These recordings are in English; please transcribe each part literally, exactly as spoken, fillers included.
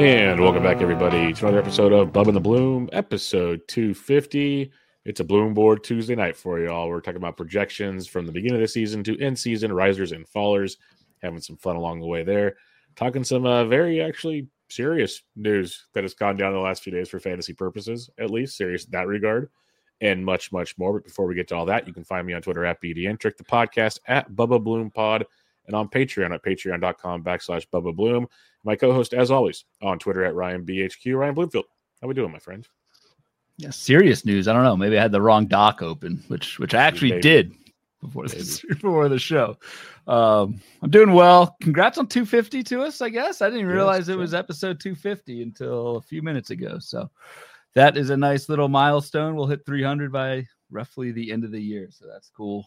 And welcome back, everybody, to another episode of Bub and the Bloom, episode two fifty. It's a Bloom Board Tuesday night for you all. We're talking about projections from the beginning of the season to end season, risers and fallers, having some fun along the way there. Talking some uh, very actually serious news that has gone down the last few days for fantasy purposes, at least serious in that regard, and much, much more. But before we get to all that, you can find me on Twitter at B D N Trick, the podcast at Bubba Bloom Pod, and on Patreon at patreon.com backslash Bubba Bloom. My co-host, as always, on Twitter at Ryan B H Q, Ryan Bloomfield. How we doing, my friend? Yeah, serious news. I don't know. Maybe I had the wrong doc open, which which I actually Maybe. did before this before the show. Um, I'm doing well. Congrats on two fifty to us, I guess. I didn't realize yes, it was episode two fifty until a few minutes ago. So that is a nice little milestone. We'll hit three hundred by roughly the end of the year. So that's cool.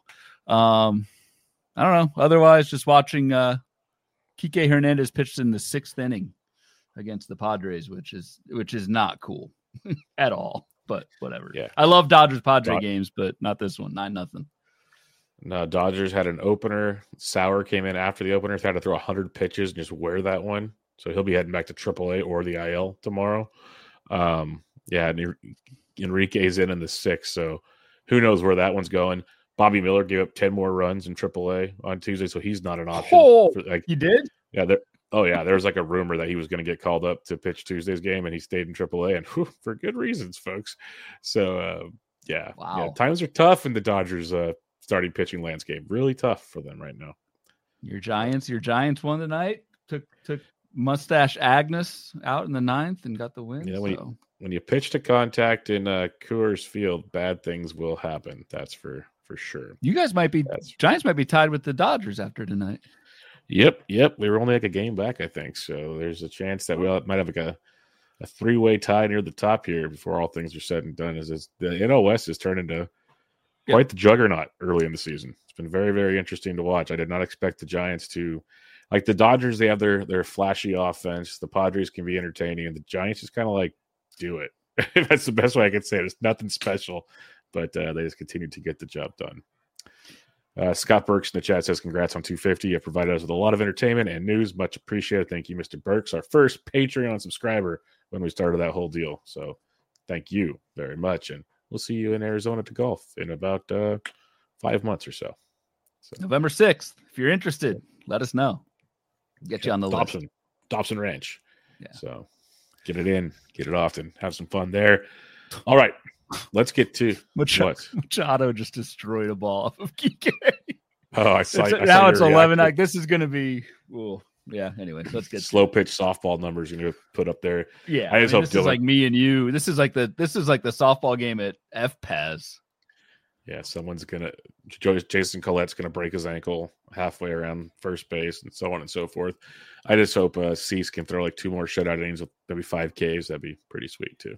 Um, I don't know. Otherwise, just watching uh, Kike Hernandez pitched in the sixth inning against the Padres, which is which is not cool at all. But whatever. Yeah, I love Dodgers Padre Dod- games, but not this one. Nine nothing. No, Dodgers had an opener. Sauer came in after the opener, had to throw one hundred pitches and just wear that one. So he'll be heading back to triple A or the I L tomorrow. Um, yeah, and Enrique's in in the sixth, so who knows where that one's going. Bobby Miller gave up ten more runs in triple A on Tuesday, so he's not an option. Oh, for, like, he did? Yeah, there. Oh, yeah, there was like a rumor that he was going to get called up to pitch Tuesday's game, and he stayed in triple A, and whew, for good reasons, folks. So, uh, yeah, wow. yeah, times are tough in the Dodgers' uh, starting pitching landscape. Really tough for them right now. Your Giants, your Giants won tonight. Took took Mustache Agnes out in the ninth and got the win. You know, so. when, you, when you pitch to contact in uh, Coors Field, bad things will happen. That's for for sure. You guys might be That's... Giants might be tied with the Dodgers after tonight. Yep, yep. We were only like a game back, I think. So there's a chance that we might have like a, a three-way tie near the top here before all things are said and done. As is, the N L West has turned into quite yep. the juggernaut early in the season. It's been very, very interesting to watch. I did not expect the Giants to, like the Dodgers, they have their their flashy offense. The Padres can be entertaining, and the Giants just kind of like do it. That's the best way I could say it. It's nothing special, but uh, they just continue to get the job done. Uh, Scott Burks in the chat says, congrats on two fifty. You have provided us with a lot of entertainment and news. Much appreciated. Thank you, Mister Burks, our first Patreon subscriber when we started that whole deal. So thank you very much. And we'll see you in Arizona to golf in about uh, five months or so. so. November sixth. If you're interested, let us know. Get you on the Dobson, list. Dobson Ranch. Yeah. So get it in, get it off, and have some fun there. All right. Let's get to Machado, what? Machado just destroyed a ball off of Kike. Oh, I saw. It's, I saw now it's eleven. Like, this is going to be. Ooh, yeah. Anyway, let's get slow pitch softball numbers you're going to put up there. Yeah, I just I mean, hope this Dylan, is like me and you. This is like the this is like the softball game at F P A S. Yeah, someone's gonna. Jason Collette's gonna break his ankle halfway around first base, and so on and so forth. I just hope uh, Cease can throw like two more shutout innings with maybe five Ks. That'd be pretty sweet too.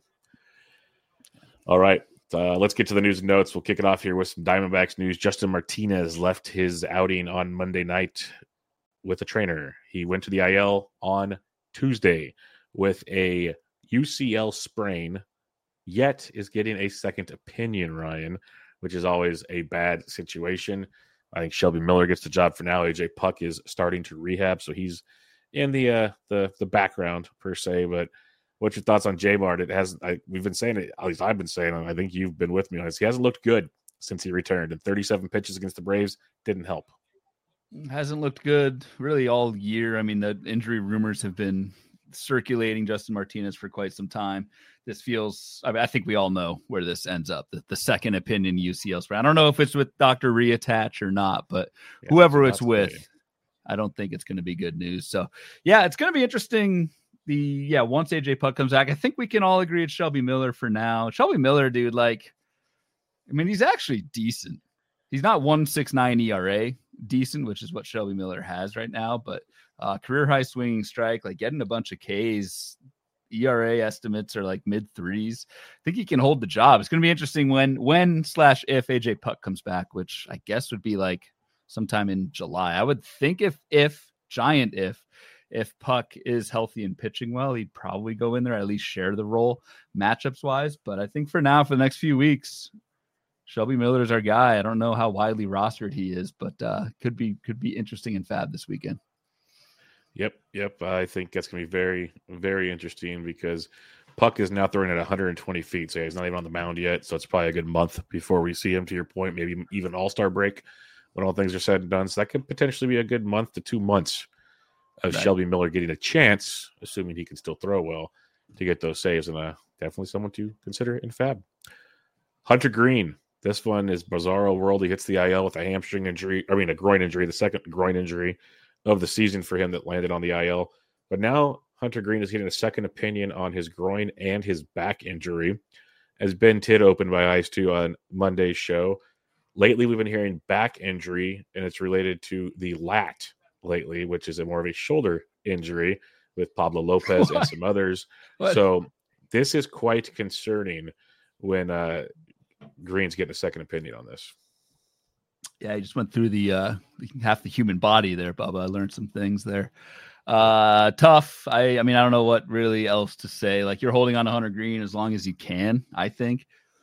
All right. Uh, let's get to the news and notes. We'll kick it off here with some Diamondbacks news. Justin Martinez left his outing on Monday night with a trainer. He went to the I L on Tuesday with a U C L sprain, yet is getting a second opinion, Ryan, which is always a bad situation. I think Shelby Miller gets the job for now. A J Puck is starting to rehab, so he's in the uh, the the background per se, but what's your thoughts on J-Mart? It has I, we've been saying it, at least I've been saying it. I think you've been with me on this. He hasn't looked good since he returned, and thirty-seven pitches against the Braves didn't help. Hasn't looked good really all year. I mean, the injury rumors have been circulating Justin Martinez for quite some time. This feels, I mean, I think we all know where this ends up. The, the second opinion U C L sprain. I don't know if it's with Doctor Reattach or not, but yeah, whoever it's with, be. I don't think it's going to be good news. So yeah, it's going to be interesting. The yeah, once A J Puck comes back, I think we can all agree it's Shelby Miller for now. Shelby Miller, dude, like, I mean, he's actually decent. He's not one point six nine E R A, decent, which is what Shelby Miller has right now, but uh, career high swinging strike, like getting a bunch of Ks. E R A estimates are like mid threes. I think he can hold the job. It's going to be interesting when when slash if A J Puck comes back, which I guess would be like sometime in July. I would think if if giant if. If Puck is healthy and pitching well, he'd probably go in there, at least share the role matchups wise. But I think for now, for the next few weeks, Shelby Miller is our guy. I don't know how widely rostered he is, but uh, could be could be interesting in Fab this weekend. Yep, yep. I think that's going to be very, very interesting because Puck is now throwing at one hundred twenty feet, so he's not even on the mound yet. So it's probably a good month before we see him, to your point, maybe even All-Star break when all things are said and done. So that could potentially be a good month to two months of right. Shelby Miller getting a chance, assuming he can still throw well, to get those saves. And uh, definitely someone to consider in Fab. Hunter Green. This one is bizarro world. He hits the I L with a hamstring injury. I mean, a groin injury, the second groin injury of the season for him that landed on the I L. But now Hunter Green is getting a second opinion on his groin and his back injury. As Ben Tidd opened my eyes to on Monday's show. Lately, we've been hearing back injury, and it's related to the lat lately, which is a more of a shoulder injury with Pablo Lopez what? and some others. What? So this is quite concerning when uh, Green's getting a second opinion on this. Yeah, I just went through the uh, half the human body there, Bubba. I learned some things there. Uh, tough. I, I mean, I don't know what really else to say. Like, you're holding on to Hunter Green as long as you can, I think,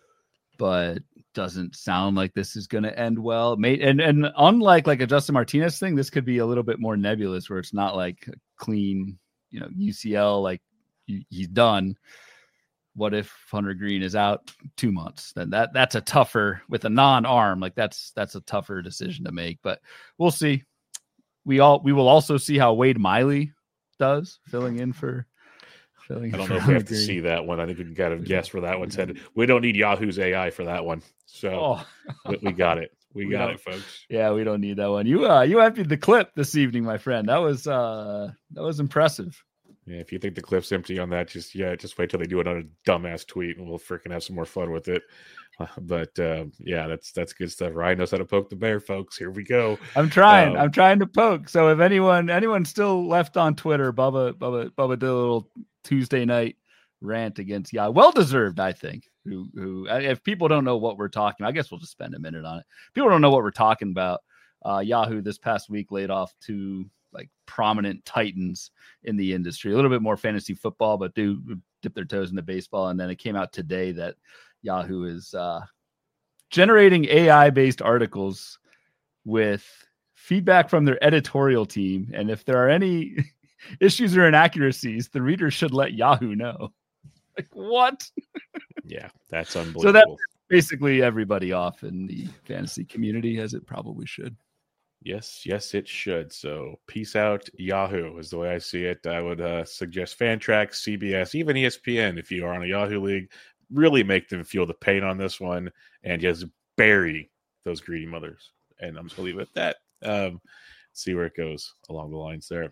but doesn't sound like this is going to end well. Mate, and and unlike like a Justin Martinez thing, this could be a little bit more nebulous, where it's not like a clean, you know, U C L, like he, he's done. What if Hunter Green is out two months? Then that that's a tougher with a non-arm. Like that's that's a tougher decision to make. But we'll see. We all we will also see how Wade Miley does filling in for. Filling I don't for know if we have to see that one. I think we can kind of guess where that one's headed. We don't need Yahoo's A I for that one, so oh. we, we got it. We, we got it, folks. Yeah, we don't need that one. You uh, you emptied the clip this evening, my friend. That was uh, that was impressive. Yeah, if you think the clip's empty on that, just yeah, just wait till they do it on a dumbass tweet, and we'll freaking have some more fun with it. Uh, but uh, yeah, that's that's good stuff. Ryan knows how to poke the bear, folks. Here we go. I'm trying. Um, I'm trying to poke. So if anyone anyone still left on Twitter, Bubba Bubba Bubba did a little Tuesday night rant against yeah, well deserved, I think. Who who if people don't know what we're talking, I guess we'll just spend a minute on it. People don't know what we're talking about. Uh, Yahoo this past week laid off two like prominent titans in the industry. A little bit more fantasy football, but do dip their toes into baseball. And then it came out today that Yahoo is uh, generating A I-based articles with feedback from their editorial team. And if there are any issues or inaccuracies, the reader should let Yahoo know. Like, what? Yeah, that's unbelievable. So that's basically everybody off in the fantasy community, as it probably should. Yes, yes, it should. So peace out, Yahoo, is the way I see it. I would uh, suggest Fantrax, C B S, even E S P N, if you are on a Yahoo league, really make them feel the pain on this one and just bury those greedy mothers. And I'm just going to leave it at that. Um, see where it goes along the lines there.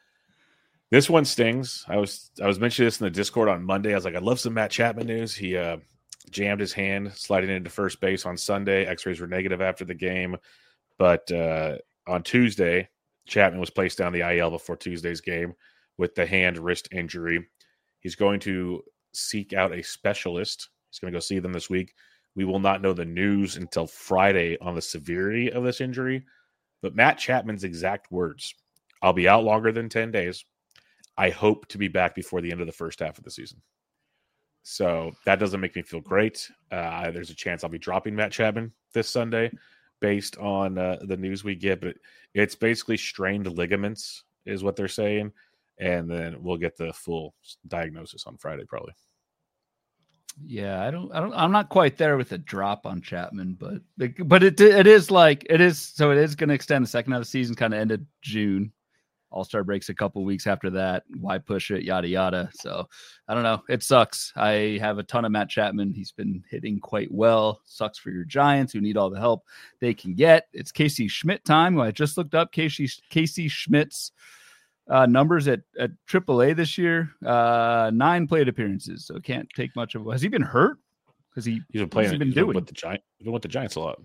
This one stings. I was I was mentioning this in the Discord on Monday. I was like, I love some Matt Chapman news. He uh, jammed his hand sliding into first base on Sunday. X-rays were negative after the game. But uh, on Tuesday, Chapman was placed down the I L before Tuesday's game with the hand wrist injury. He's going to seek out a specialist. He's going to go see them this week. We will not know the news until Friday on the severity of this injury. But Matt Chapman's exact words, I'll be out longer than ten days. I hope to be back before the end of the first half of the season. So that doesn't make me feel great. Uh, there's a chance I'll be dropping Matt Chapman this Sunday based on uh, the news we get. But it's basically strained ligaments is what they're saying. And then we'll get the full diagnosis on Friday probably. Yeah, I don't, I don't, I'm not quite there with a drop on Chapman, but, but it, it is like, it is, so it is going to extend the second half of the season, kind of ended June. All-Star breaks a couple weeks after that. Why push it? Yada, yada. So I don't know. It sucks. I have a ton of Matt Chapman. He's been hitting quite well. Sucks for your Giants who need all the help they can get. It's Casey Schmidt time. I just looked up Casey, Casey Schmidt's uh, numbers at, at triple A this year. Uh, nine plate appearances. So can't take much of it. Has he been hurt? Because he, he's been playing. He's been he's doing been with the Giants. He's been with the Giants a lot.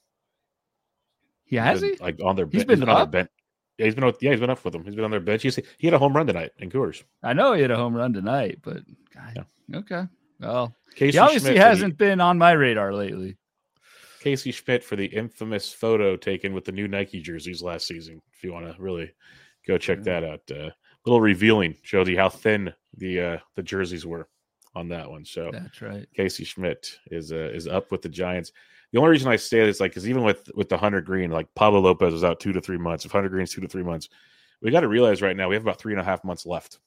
Yeah, has been, he? Like on their he's ben- been, he's been on up. their bench. Yeah, he's been with, yeah, he's been up with them. He's been on their bench. He's, he had a home run tonight in Coors. I know he had a home run tonight, but God, yeah. Okay. Well, Casey he obviously Schmidt hasn't the, been on my radar lately. Casey Schmidt for the infamous photo taken with the new Nike jerseys last season. If you want to really go check yeah. that out, a uh, little revealing, shows you how thin the uh, the jerseys were on that one. So that's right. Casey Schmidt is uh, is up with the Giants. The only reason I say this, like, because even with with the Hunter Green, like Pablo Lopez was out two to three months. If Hunter Green's two to three months, we got to realize right now we have about three and a half months left.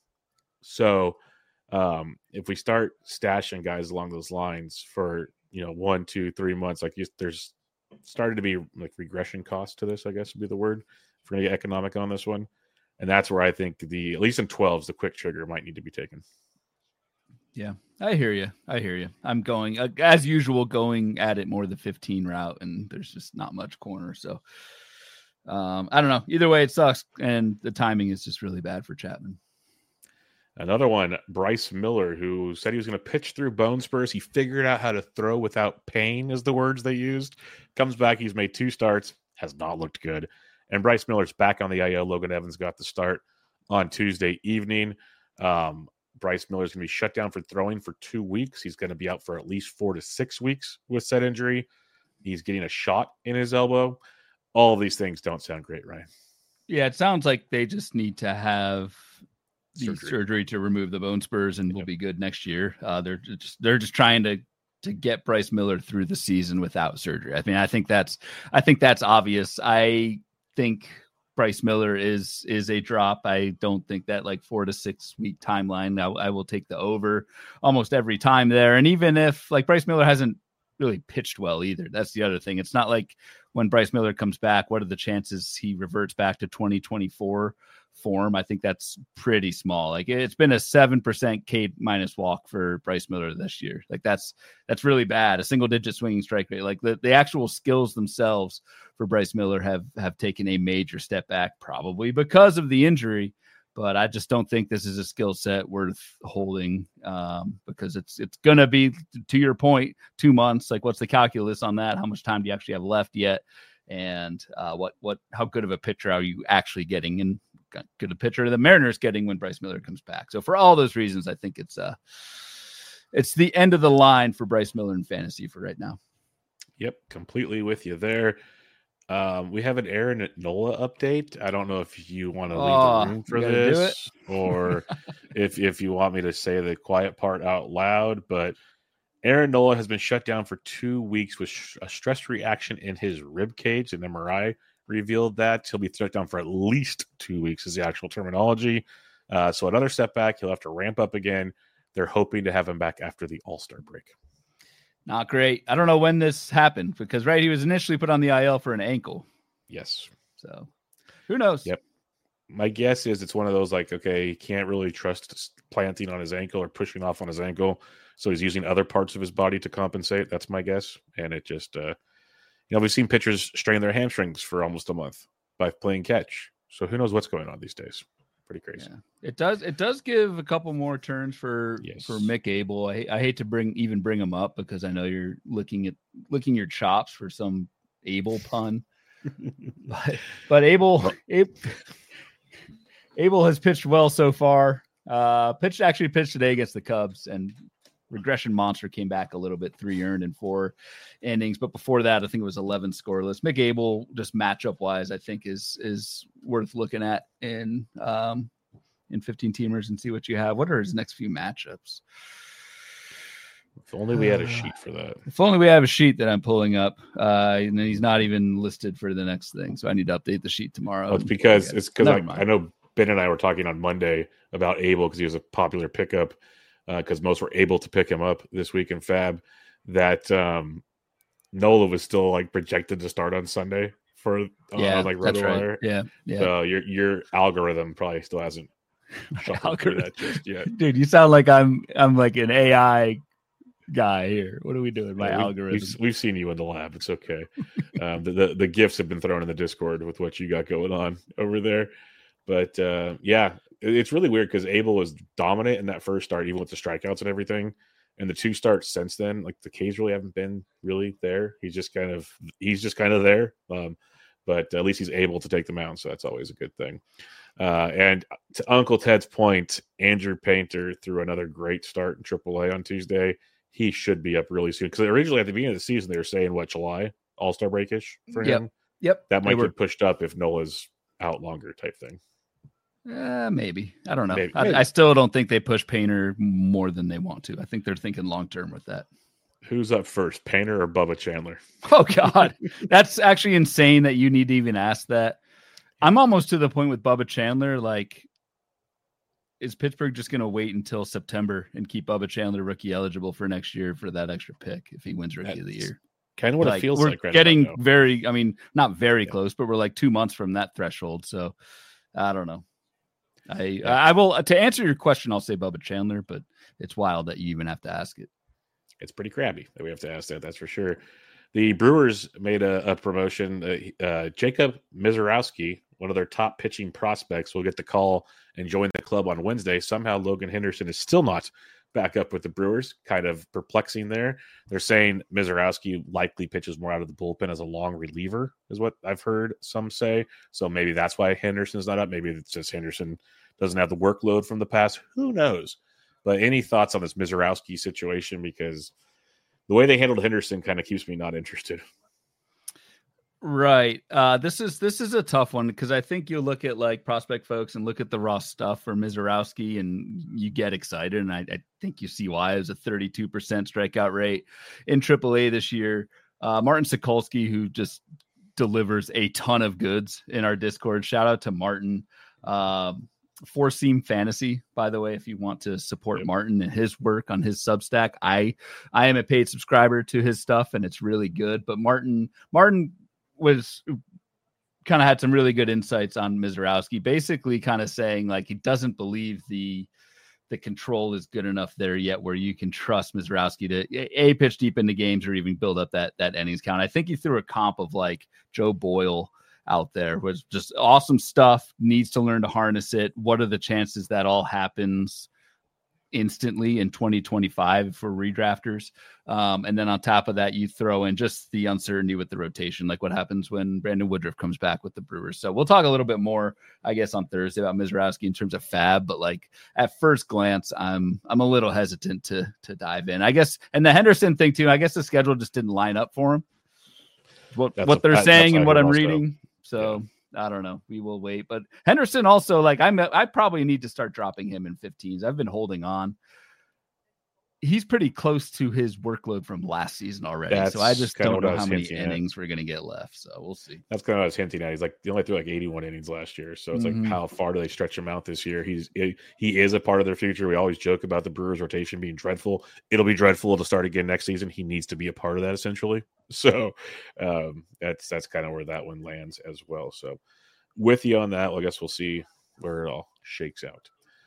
So um, if we start stashing guys along those lines for, you know, one, two, three months, like you, there's started to be like regression cost to this, I guess would be the word, if we're going to get economic on this one. And that's where I think the, at least in twelves, the quick trigger might need to be taken. Yeah, I hear you. I hear you. I'm going, uh, as usual, going at it more the fifteen route, and there's just not much corner. So um, I don't know. Either way, it sucks. And the timing is just really bad for Chapman. Another one, Bryce Miller, who said he was going to pitch through bone spurs. He figured out how to throw without pain, is the words they used. Comes back. He's made two starts. Has not looked good. And Bryce Miller's back on the I L. Logan Evans got the start on Tuesday evening. Um, Bryce Miller's going to be shut down for throwing for two weeks. He's going to be out for at least four to six weeks with said injury. He's getting a shot in his elbow. All of these things don't sound great, Ryan. Yeah, it sounds like they just need to have the surgery, surgery to remove the bone spurs, and yep. we'll be good next year. Uh, they're just they're just trying to to get Bryce Miller through the season without surgery. I mean, I think that's I think that's obvious. I think Bryce Miller is is a drop. I don't think that like four to six week timeline. I, I will take the over almost every time there. And even if like Bryce Miller hasn't really pitched well either, that's the other thing. It's not like when Bryce Miller comes back, what are the chances he reverts back to twenty twenty-four form? I think that's pretty small. Like it's been a seven percent K minus walk for Bryce Miller this year. Like that's that's really bad. A single digit swinging strike rate. Like the, the actual skills themselves for Bryce Miller have have taken a major step back, probably because of the injury. But I just don't think this is a skill set worth holding um, because it's it's gonna be, to your point, two months. Like what's the calculus on that? How much time do you actually have left yet? And uh, what what how good of a pitcher are you actually getting? And good a pitcher the Mariners getting when Bryce Miller comes back. So for all those reasons, I think it's uh it's the end of the line for Bryce Miller in fantasy for right now. Yep, completely with you there. Um, we have an Aaron Nola update. I don't know if you want to leave oh, the room for this or if if you want me to say the quiet part out loud, but Aaron Nola has been shut down for two weeks with a stress reaction in his rib cage. An M R I revealed that. He'll be shut down for at least two weeks is the actual terminology. Uh, so another setback. He'll have to ramp up again. They're hoping to have him back after the All-Star break. Not great. I don't know when this happened because, right, he was initially put on the I L for an ankle. Yes. So who knows? Yep. My guess is it's one of those like, okay, he can't really trust planting on his ankle or pushing off on his ankle. So he's using other parts of his body to compensate. That's my guess. And it just, uh, you know, we've seen pitchers strain their hamstrings for almost a month by playing catch. So who knows what's going on these days? Pretty crazy. Yeah. It does. It does give a couple more turns for yes. for Mick Abel. I, I hate to bring even bring him up because I know you're looking at licking your chops for some Abel pun. but but Abel Abel, Abel has pitched well so far. Uh, pitched actually pitched today against the Cubs, and regression monster came back a little bit, three earned in four innings. But before that, I think it was eleven scoreless. Mick Abel, just matchup wise, I think is is worth looking at in um in fifteen teamers and see what you have. What are his next few matchups? If only we had a sheet for that. If only we have a sheet that I'm pulling up. Uh, and then he's not even listed for the next thing, so I need to update the sheet tomorrow. Well, it's because it's because I, I know Ben and I were talking on Monday about Abel because he was a popular pickup. Because uh, most were able to pick him up this week in Fab, that um, Nola was still like projected to start on Sunday for uh, yeah, like that's RotoWire. right. Yeah, yeah. So your your algorithm probably still hasn't shuffled through that just yet, dude. You sound like I'm I'm like an A I guy here. What are we doing? My yeah, we, algorithm. We've, we've seen you in the lab. It's okay. um, the, the the gifts have been thrown in the Discord with what you got going on over there, but uh, yeah. It's really weird because Abel was dominant in that first start, even with the strikeouts and everything. And the two starts since then, like the K's really haven't been really there. He's just kind of he's just kind of there. Um, but at least he's able to take them out, so that's always a good thing. Uh, and to Uncle Ted's point, Andrew Painter threw another great start in triple A on Tuesday. He should be up really soon because originally at the beginning of the season they were saying what July All-Star breakish for yep. him. Yep, that might were... get pushed up if Nola's out longer type thing. Uh, maybe. I don't know. Maybe, I, maybe. I still don't think they push Painter more than they want to. I think they're thinking long term with that. Who's up first, Painter or Bubba Chandler? Oh, God. That's actually insane that you need to even ask that. I'm almost to the point with Bubba Chandler. Like, is Pittsburgh just going to wait until September and keep Bubba Chandler rookie eligible for next year for that extra pick if he wins rookie That's of the year? Kind of what like, it feels we're like right getting now, very, I mean, not very yeah. close, but we're like two months from that threshold. So I don't know. I yeah. I will, to answer your question, I'll say Bubba Chandler, but it's wild that you even have to ask it. It's pretty crabby that we have to ask that. That's for sure. The Brewers made a, a promotion. Uh, uh, Jacob Misiorowski, one of their top pitching prospects, will get the call and join the club on Wednesday. Somehow Logan Henderson is still not back up with the Brewers. Kind of perplexing there. They're saying Misiorowski likely pitches more out of the bullpen as a long reliever, is what I've heard some say. So maybe that's why Henderson's not up. Maybe it's just Henderson doesn't have the workload from the past. Who knows? But any thoughts on this Misiorowski situation? Because the way they handled Henderson kind of keeps me not interested. Right. Uh, this is this is a tough one because I think you look at like prospect folks and look at the raw stuff for Misiorowski and you get excited. And I, I think you see why. It was a thirty-two percent strikeout rate in triple A this year. Uh, Martin Sokolsky, who just delivers a ton of goods in our Discord. Shout out to Martin. Um, Four Seam Fantasy, by the way, if you want to support yep. Martin and his work on his Substack. I I am a paid subscriber to his stuff and it's really good. But Martin Martin was kind of had some really good insights on Misiorowski, basically kind of saying like he doesn't believe the the control is good enough there yet where you can trust Misiorowski to a pitch deep into games or even build up that that innings count. I think he threw a comp of like Joe Boyle out there, was just awesome stuff, needs to learn to harness it. What are the chances that all happens instantly in twenty twenty-five for redrafters? Um, and then on top of that, you throw in just the uncertainty with the rotation, like what happens when Brandon Woodruff comes back with the Brewers. So we'll talk a little bit more, I guess, on Thursday about Misiorowski in terms of fab, but like at first glance, I'm, I'm a little hesitant to, to dive in, I guess. And the Henderson thing too, I guess the schedule just didn't line up for him. What, what a, they're that, saying and what I'm also reading. So yeah. I don't know. We will wait. But Henderson also, like, I'm, I probably need to start dropping him in fifteens. I've been holding on. He's pretty close to his workload from last season already. That's so I just don't know how many innings at. we're going to get left. So we'll see. That's kind of what I was hinting at. He's like, they only threw like eighty-one innings last year. So it's mm-hmm. like, how far do they stretch him out this year? He's he, he is a part of their future. We always joke about the Brewers rotation being dreadful. It'll be dreadful to start again next season. He needs to be a part of that essentially. So um, that's that's kind of where that one lands as well. So with you on that, well, I guess we'll see where it all shakes out.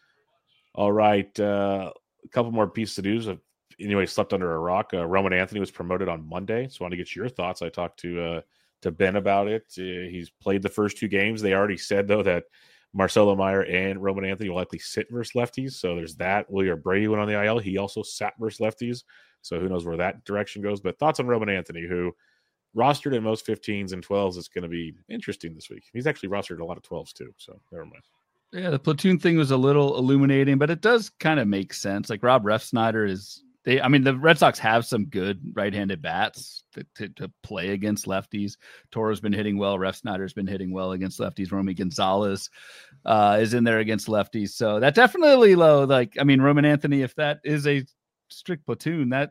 All right. Uh, a couple more pieces of news. Anyway, slept under a rock. Uh, Roman Anthony was promoted on Monday. So I want to get your thoughts. I talked to uh, to Ben about it. Uh, he's played the first two games. They already said, though, that Marcelo Meyer and Roman Anthony will likely sit versus lefties. So there's that. William Brady went on the I L. He also sat versus lefties. So who knows where that direction goes. But thoughts on Roman Anthony, who rostered in most fifteens and twelves. It's going to be interesting this week. He's actually rostered a lot of twelves, too. So never mind. Yeah, the platoon thing was a little illuminating, but it does kind of make sense. Like Rob Refsnyder is They, I mean, the Red Sox have some good right-handed bats to, to, to play against lefties. Toro's been hitting well. Refsnyder's been hitting well against lefties. Romy Gonzalez uh, is in there against lefties. So that definitely low. Like, I mean, Roman Anthony, if that is a strict platoon, that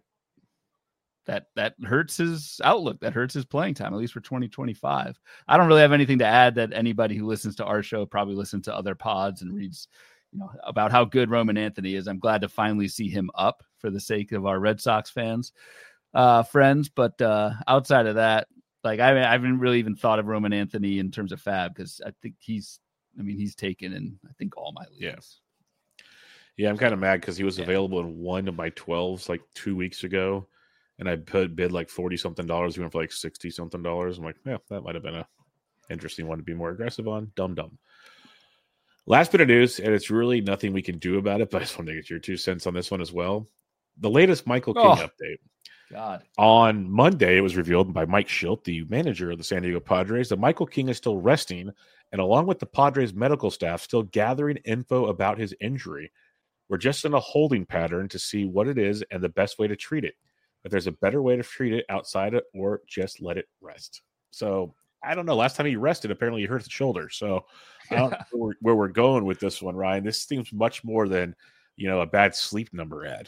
that that hurts his outlook. That hurts his playing time, at least for twenty twenty-five. I don't really have anything to add that anybody who listens to our show probably listens to other pods and reads, you know, about how good Roman Anthony is. I'm glad to finally see him up for the sake of our Red Sox fans, uh, friends. But uh, outside of that, like I, I haven't really even thought of Roman Anthony in terms of fab because I think he's, I mean, he's taken in I think all my leagues. Yeah, yeah, I'm kind of mad because he was yeah. available in one of my twelves like two weeks ago, and I put bid like forty something dollars. He went for like sixty something dollars. I'm like, yeah, that might have been a interesting one to be more aggressive on. Dumb dumb. Last bit of news, and it's really nothing we can do about it, but I just want to get your two cents on this one as well. The latest Michael King oh, update. God. On Monday, it was revealed by Mike Schilt, the manager of the San Diego Padres, that Michael King is still resting, and along with the Padres medical staff, still gathering info about his injury. We're just in a holding pattern to see what it is and the best way to treat it. If there's a better way to treat it outside it, or just let it rest. So I don't know. Last time he rested, apparently he hurt the shoulder. So I don't know where, where we're going with this one, Ryan. This seems much more than, you know, a bad sleep number ad.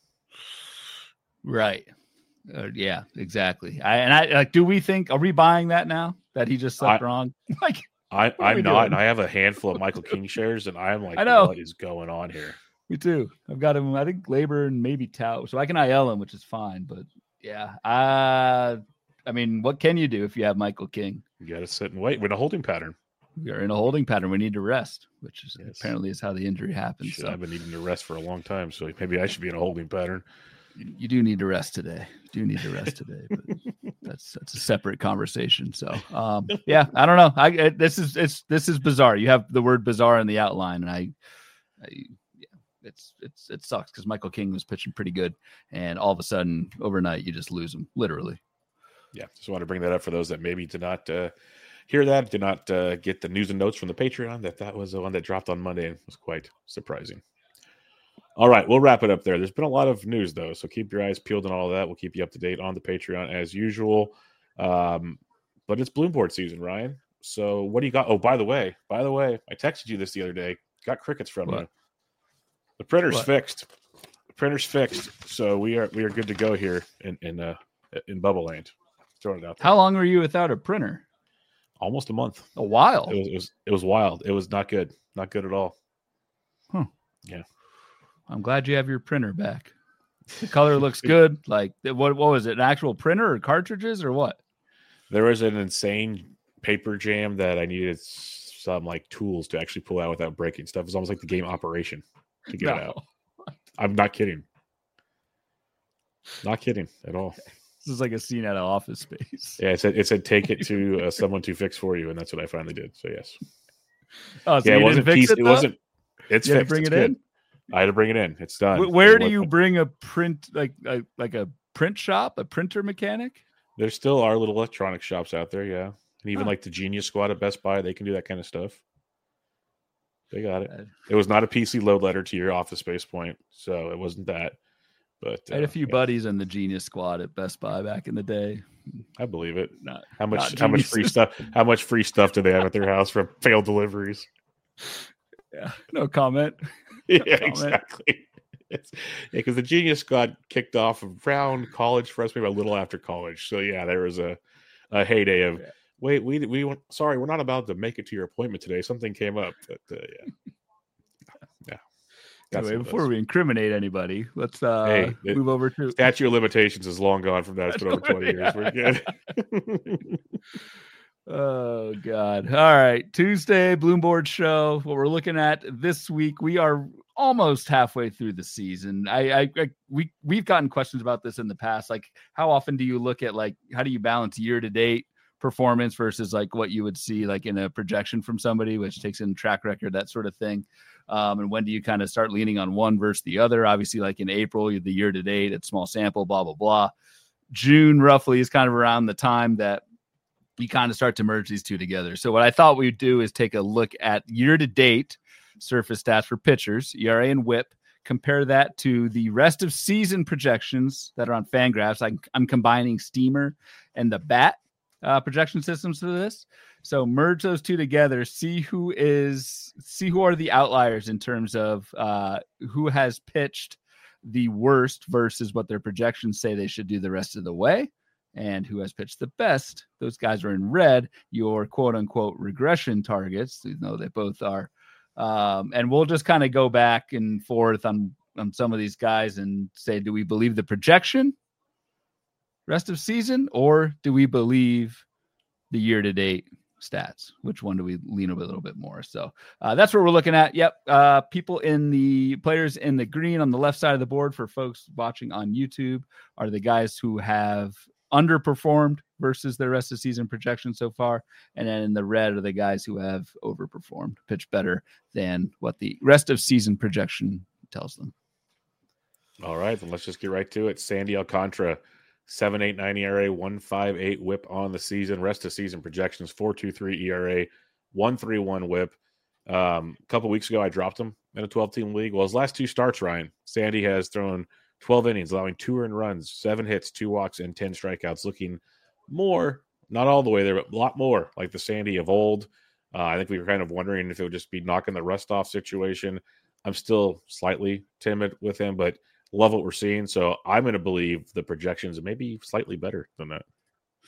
Right. Uh, yeah, exactly. I, and I like, do we think, are we buying that now that he just slept I, wrong? Like, I, What are we I'm not, doing? and I have a handful of Michael King shares, and I'm like, I know. what is going on here? Me too. I've got him, I think, Labor and maybe Tau. So I can I L him, which is fine. But yeah, uh, I mean, what can you do if you have Michael King? You got to sit and wait. We're in a holding pattern. We are in a holding pattern. We need to rest, which is Yes. apparently is how the injury happens. Shit, So I've been needing to rest for a long time, so maybe I should be in a holding pattern. you, you do need to rest today. You do need to rest today, but that's that's a separate conversation. So um, yeah, I don't know. I it, this is it's this is bizarre. You have the word bizarre in the outline, and I, I yeah, it's it's it sucks because Michael King was pitching pretty good, and all of a sudden overnight you just lose him, literally. Yeah, just want to bring that up for those that maybe did not uh, hear that, did not uh, get the news and notes from the Patreon, that that was the one that dropped on Monday. It was quite surprising. All right, we'll wrap it up there. There's been a lot of news, though, so keep your eyes peeled on all of that. We'll keep you up to date on the Patreon as usual. Um, but it's Bloom Board season, Ryan. So what do you got? Oh, by the way, by the way, I texted you this the other day. Got crickets from What? you. The printer's What? fixed. The printer's fixed. So we are we are good to go here in in uh, in Bubble Land. Throwing it out there. How long were you without a printer? Almost a month. A while. It was, it was it was wild. It was not good. Not good at all. Huh. Yeah. I'm glad you have your printer back. The color looks good. Like what? What was it? An actual printer or cartridges or what? There was an insane paper jam that I needed some like tools to actually pull out without breaking stuff. It was almost like the game Operation to get No. it out. I'm not kidding. Not kidding at all. This is like a scene out of Office Space. Yeah, it said it said take it to uh, someone to fix for you, and that's what I finally did. So yes. Oh, so yeah, you it wasn't didn't fix piece. it, It though? wasn't. It's You had to fixed. bring It's it good. in? I had to bring it in. It's done. Wh- Where It do went- you bring a print like like like a print shop, a printer mechanic? There still are little electronic shops out there, yeah, and even Huh. like the Genius Squad at Best Buy, they can do that kind of stuff. They got it. Uh, It was not a P C load letter to your Office Space point, so it wasn't that. But I had uh, a few yeah, buddies in the Genius Squad at Best Buy back in the day. I believe it. Not How much? not How much free geniuses. stuff? How much free stuff do they have at their house from failed deliveries? Yeah, no comment. Yeah, comment. exactly. It's, yeah, because the Genius Squad kicked off around college for us, maybe a little after college. So yeah, there was a, a heyday of Yeah. wait, we we want, sorry, we're not about to make it to your appointment today. Something came up. But uh, yeah, yeah. That's Anyway, what it before was. we incriminate anybody, let's uh Hey, it- move over to Statute of limitations is long gone from that. It's been over twenty years. We're good. Oh God. All right. Tuesday, Bloom Board show. What we're looking at this week, we are almost halfway through the season. I, I, I we we've gotten questions about this in the past. Like, how often do you look at like how do you balance year to date performance versus like what you would see like in a projection from somebody, which takes in track record, that sort of thing. Um, and when do you kind of start leaning on one versus the other? Obviously, like in April, the year to date, it's small sample, blah, blah, blah. June roughly is kind of around the time that you kind of start to merge these two together. So what I thought we'd do is take a look at year to date surface stats for pitchers, E R A and whip, compare that to the rest of season projections that are on Fangraphs. I, I'm combining Steamer and the Bat uh, projection systems for this. So merge those two together, see who is, see who are the outliers in terms of uh, who has pitched the worst versus what their projections say they should do the rest of the way. And who has pitched the best. Those guys are in red, your quote unquote regression targets, you know, they both are. Um, and we'll just kind of go back and forth on, on some of these guys and say, do we believe the projection rest of season, or do we believe the year to date stats? Which one do we lean a little bit more? So uh, that's what we're looking at. Yep. Uh, people in the players in the green on the left side of the board for folks watching on YouTube are the guys who have underperformed versus the rest of the season projection so far. And then in the red are the guys who have overperformed, pitched better than what the rest of season projection tells them. All right, then let's just get right to it. Sandy Alcantara, seven point eight nine E R A, one point five eight whip on the season. Rest of season projections, four point two three E R A, one point three one whip. Um, a couple weeks ago, I dropped him in a twelve-team league. Well, his last two starts, Ryan, Sandy has thrown twelve innings, allowing two earned runs, seven hits, two walks, and ten strikeouts, looking more, not all the way there, but a lot more like the Sandy of old. Uh, I think we were kind of wondering if it would just be knocking the rust off situation. I'm still slightly timid with him, but love what we're seeing. So I'm going to believe the projections are maybe slightly better than that.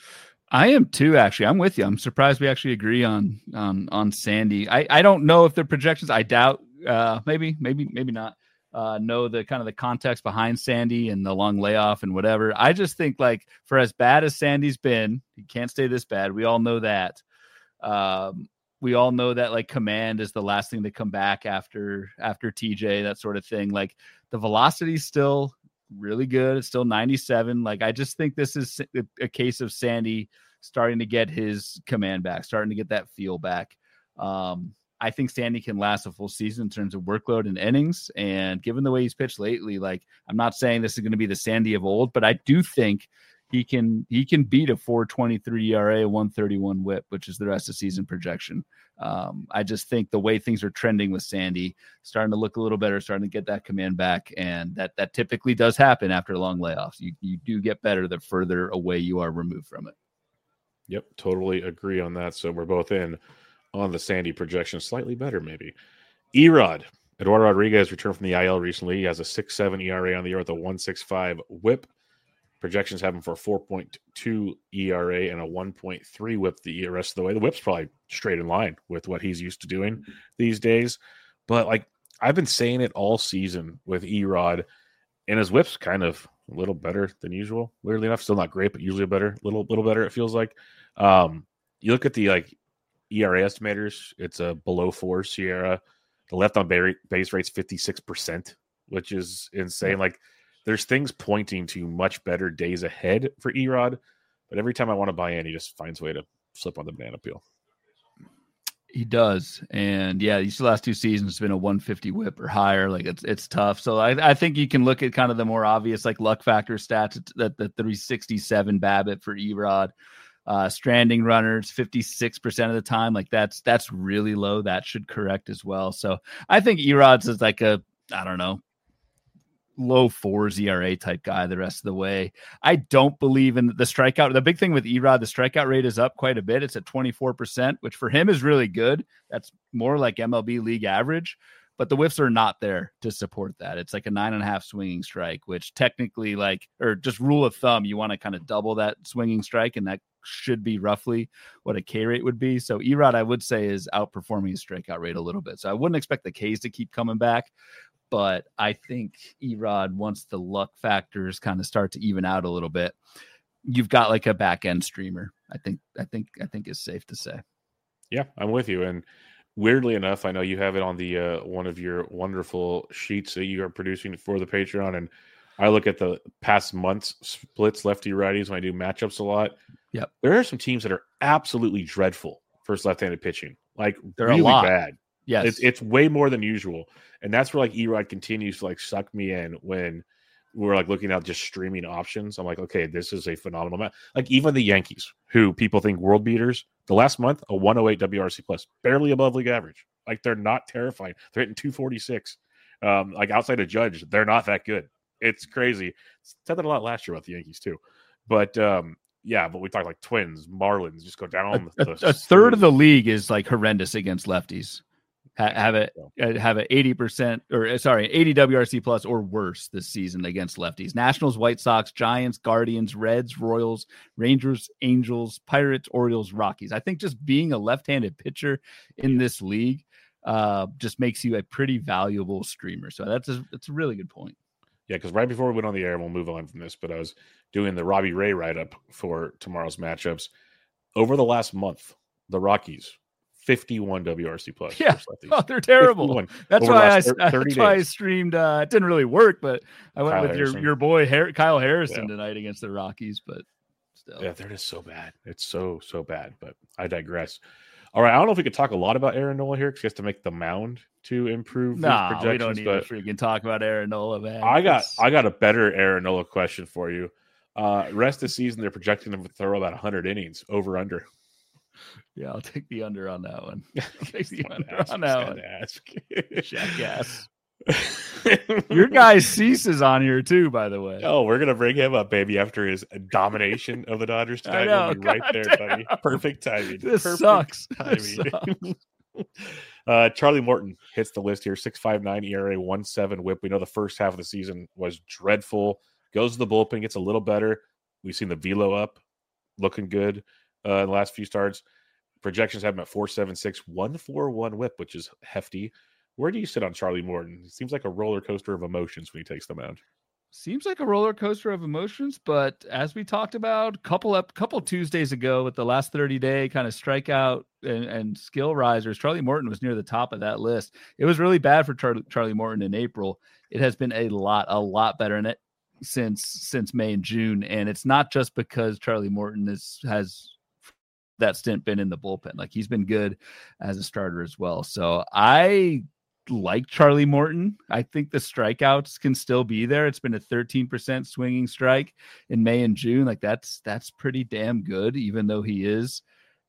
I am too, actually. I'm with you. I'm surprised we actually agree on on on Sandy. I, I don't know if the projections, I doubt, uh, maybe, maybe, maybe not, uh, know the kind of the context behind Sandy and the long layoff and whatever. I just think, like, for as bad as Sandy's been, he can't stay this bad. We all know that. Um, we all know that, like, command is the last thing to come back after after T J, that sort of thing. Like, the velocity is still really good. It's still ninety-seven. Like, I just think this is a case of Sandy starting to get his command back, starting to get that feel back. Um, I think Sandy can last a full season in terms of workload and innings. And given the way he's pitched lately, like, I'm not saying this is going to be the Sandy of old, but I do think he can he can beat a four twenty-three E R A, one thirty-one whip, which is the rest of season projection. Um, I just think the way things are trending with Sandy, starting to look a little better, starting to get that command back, and that that typically does happen after long layoffs. You you do get better the further away you are removed from it. Yep, totally agree on that. So we're both in on the Sandy projection, slightly better maybe. Erod, Eduardo Rodriguez returned from the I L recently. He has a six point seven E R A on the year with a one point six five whip. Projections have him for a four point two E R A and a one point three whip the rest of the way. The whip's probably straight in line with what he's used to doing these days. But, like, I've been saying it all season with Erod, and his whip's kind of a little better than usual. Weirdly enough, still not great, but usually better, little little better, it feels like. Um, you look at the, like, E R A estimators, it's a below four Sierra. The left on base rate's fifty-six percent, which is insane. Like, there's things pointing to much better days ahead for Erod, but every time I want to buy in, he just finds a way to slip on the banana peel. He does. And yeah, these last two seasons it's been a one fifty whip or higher. Like, it's it's tough. So I, I think you can look at kind of the more obvious, like, luck factor stats, that the three sixty-seven BABIP for Erod. Uh, stranding runners fifty-six percent of the time. Like, that's that's really low. That should correct as well. So I think Erod's is like a, I don't know, low fours E R A type guy the rest of the way. I don't believe in the strikeout. The big thing with Erod, the strikeout rate is up quite a bit. It's at twenty-four percent, which for him is really good. That's more like M L B league average, but the whiffs are not there to support that. It's like a nine and a half swinging strike, which technically, like, or just rule of thumb, you want to kind of double that swinging strike, and that should be roughly what a K rate would be. So Erod, I would say, is outperforming his strikeout rate a little bit. So I wouldn't expect the Ks to keep coming back. But I think Erod, once the luck factors kind of start to even out a little bit, you've got like a back end streamer. I think, I think, I think is safe to say. Yeah, I'm with you. And weirdly enough, I know you have it on the uh, one of your wonderful sheets that you are producing for the Patreon. And I look at the past months splits, lefty righties, when I do matchups a lot. Yep. There are some teams that are absolutely dreadful versus left-handed pitching. Like, They're really a lot. bad. Yes. It's it's way more than usual. And that's where, like, Erod continues to, like, suck me in when we're, like, looking at just streaming options. I'm like, okay, this is a phenomenal match. Like, even the Yankees, who people think world beaters, the last month, a one oh eight W R C plus, barely above league average. Like, they're not terrifying. They're hitting two forty-six. Um, like, outside of Judge, they're not that good. It's crazy. Said that a lot last year about the Yankees, too. But, um, yeah, but we talk like Twins, Marlins, just go down. A, the a, a third of the league is, like, horrendous against lefties. Have it have an eighty percent or sorry, eighty W R C plus or worse this season against lefties. Nationals, White Sox, Giants, Guardians, Reds, Royals, Rangers, Angels, Pirates, Orioles, Rockies. I think just being a left-handed pitcher in this league uh, just makes you a pretty valuable streamer. So that's a, that's a really good point. Yeah, because right before we went on the air, and we'll move on from this, but I was doing the Robbie Ray write-up for tomorrow's matchups. Over the last month, the Rockies, fifty-one W R C plus. Yeah, oh, they're terrible. fifty-one. That's why I that's why I streamed. Uh, it didn't really work, but I went Kyle with Harrison. your your boy Har- Kyle Harrison yeah. tonight against the Rockies. But still, yeah, they're just so bad. It's so so bad. But I digress. All right, I don't know if we could talk a lot about Aaron Nola here because he has to make the mound to improve nah, his projections. We don't need but to freaking talk about Aaron Nola, man. I got it's... I got a better Aaron Nola question for you. Uh, rest of the season, they're projecting him to throw about one hundred innings, over under. Yeah, I'll take the under on that one. I'll take the under on that one. Jackass. Your guy Cease is on here too, by the way. Oh, we're gonna bring him up, baby, after his domination of the Dodgers tonight. We'll be right there, buddy. Perfect timing. This Perfect sucks. Timing. This sucks. uh, Charlie Morton hits the list here. six point five nine E R A, one point seven whip. We know the first half of the season was dreadful. Goes to the bullpen, gets a little better. We've seen the velo up. looking good uh, in the last few starts. Projections have him at four seven six, one forty-one whip, which is hefty. Where do you sit on Charlie Morton? It seems like a roller coaster of emotions when he takes the mound. Seems like a roller coaster of emotions, but as we talked about a couple up couple Tuesdays ago with the last thirty day kind of strikeout and, and skill risers, Charlie Morton was near the top of that list. It was really bad for Char- Charlie Morton in April. It has been a lot, a lot better in it since since May and June, and it's not just because Charlie Morton is has that stint been in the bullpen. Like, he's been good as a starter as well. So I like Charlie Morton. I think the strikeouts can still be there. It's been a thirteen percent swinging strike in May and June. Like, that's that's pretty damn good, even though he is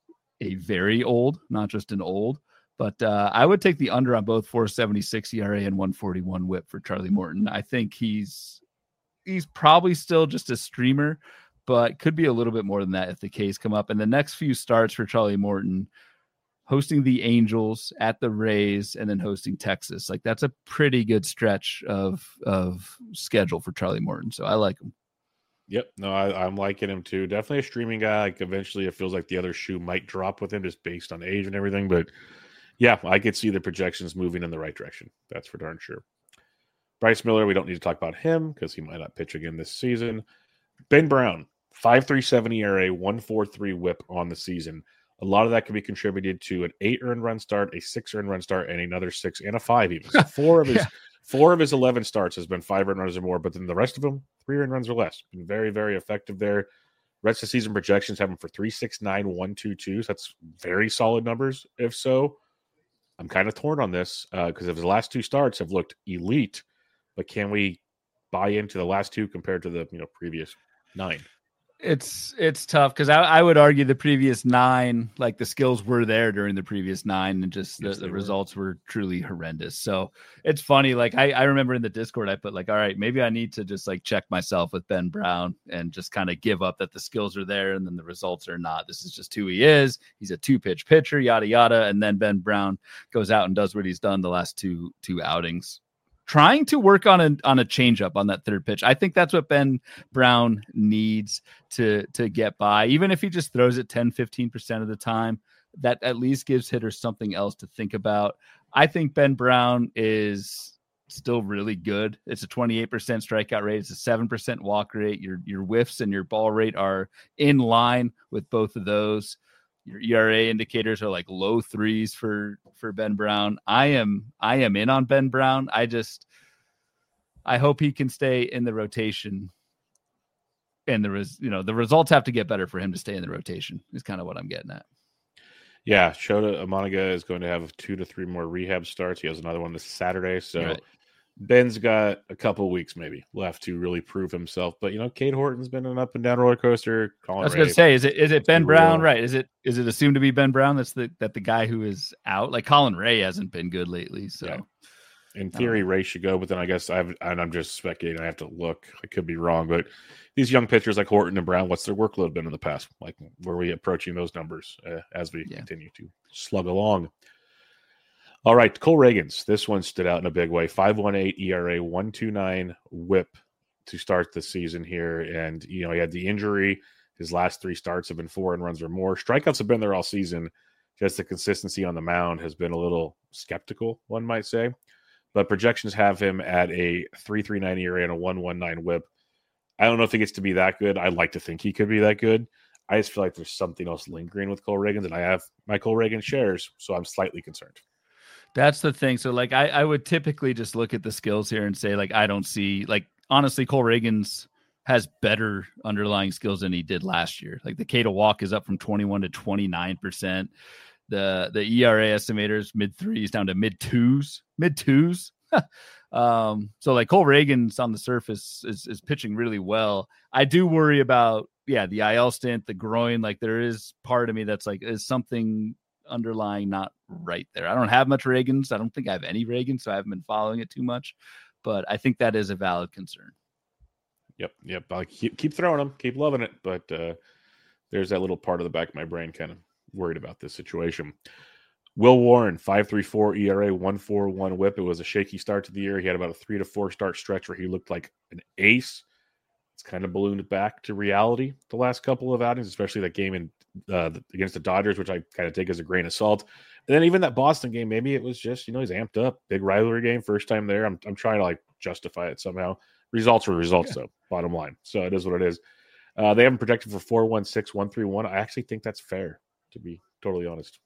a very old, not just an old. But uh, I would take the under on both four seventy-six E R A and one forty-one whip for Charlie Morton. I think he's he's probably still just a streamer, but could be a little bit more than that if the K's come up. And the next few starts for Charlie Morton, hosting the Angels, at the Rays, and then hosting Texas. Like, that's a pretty good stretch of of schedule for Charlie Morton. So I like him. Yep. No, I, I'm liking him too. Definitely a streaming guy. Like, eventually it feels like the other shoe might drop with him just based on age and everything. But yeah, I could see the projections moving in the right direction. That's for darn sure. Bryce Miller, we don't need to talk about him because he might not pitch again this season. Ben Brown, five three seven E R A, one forty-three whip on the season. A lot of that can be contributed to an eight earned run start, a six earned run start, and another six and a five even. So four of his yeah. four of his eleven starts has been five earned runs or more, but then the rest of them, three earned runs or less. Been very, very effective there. Rest of season projections have him for three six nine, one twenty-two. So that's very solid numbers. If so, I'm kind of torn on this because uh, of his last two starts have looked elite, but can we buy into the last two compared to the you know previous nine? It's it's tough because I, I would argue the previous nine, like the skills were there during the previous nine, and just yes, the, the were. results were truly horrendous. So it's funny. Like I, I remember in the Discord, I put like, all right, maybe I need to just like check myself with Ben Brown and just kind of give up that the skills are there and then the results are not. This is just who he is. He's a two pitch pitcher, yada yada. And then Ben Brown goes out and does what he's done the last two two outings, trying to work on a on a changeup on that third pitch. I think that's what Ben Brown needs to to get by. Even if he just throws it ten, fifteen percent of the time, that at least gives hitters something else to think about. I think Ben Brown is still really good. It's a twenty-eight percent strikeout rate. It's a seven percent walk rate. Your your whiffs and your ball rate are in line with both of those. Your E R A indicators are like low threes for, for Ben Brown. I am, I am in on Ben Brown. I just, I hope he can stay in the rotation, and the res, you know, the results have to get better for him to stay in the rotation is kind of what I'm getting at. Yeah. Shota Amanaga is going to have two to three more rehab starts. He has another one this Saturday. So right. Ben's got a couple weeks maybe left to really prove himself. But, you know, Cade Horton's been an up and down roller coaster. Colin I was Ray, going to say, is it is it Ben Brown? Right. Is it is it assumed to be Ben Brown? That's the that the guy who is out. Like Colin Ray hasn't been good lately. So yeah. In theory, um, Ray should go. But then I guess I've, and I'm just speculating. I have to look. I could be wrong. But these young pitchers like Horton and Brown, what's their workload been in the past? Like, were we approaching those numbers uh, as we yeah. continue to slug along? All right, Cole Reagans. This one stood out in a big way. five one eight E R A, one twenty-nine whip to start the season here. And, you know, he had the injury. His last three starts have been four and runs or more. Strikeouts have been there all season. Just the consistency on the mound has been a little skeptical, one might say. But projections have him at a three three nine E R A and a one nineteen whip. I don't know if he gets to be that good. I'd like to think he could be that good. I just feel like there's something else lingering with Cole Reagans, and I have my Cole Reagans shares, so I'm slightly concerned. That's the thing. So, like, I, I would typically just look at the skills here and say, like, I don't see, like, honestly, Cole Reagans has better underlying skills than he did last year. Like, the K to walk is up from twenty-one to twenty-nine percent. The the E R A estimators mid threes down to mid twos, mid twos. um, so like Cole Reagans on the surface is is pitching really well. I do worry about yeah the I L stint, the groin. Like there is part of me that's like is something underlying not right there. I don't have much Reagans. I don't think I have any Reagans, so I haven't been following it too much. But I think that is a valid concern. Yep, yep. I keep keep throwing them, keep loving it, but uh, there's that little part of the back of my brain kind of worried about this situation. Will Warren, five three four E R A, one forty-one whip. It was a shaky start to the year. He had about a three to four start stretch where he looked like an ace. it's kind of ballooned back to reality the last couple of outings, especially that game in uh, against the Dodgers, which I kind of take as a grain of salt. And then even that Boston game, maybe it was just, you know, he's amped up. Big rivalry game, first time there. I'm I'm trying to like justify it somehow. Results are results, yeah. though, bottom line. So it is what it is. Uh, they haven't projected for four one six, one three one. I actually think that's fair, to be totally honest.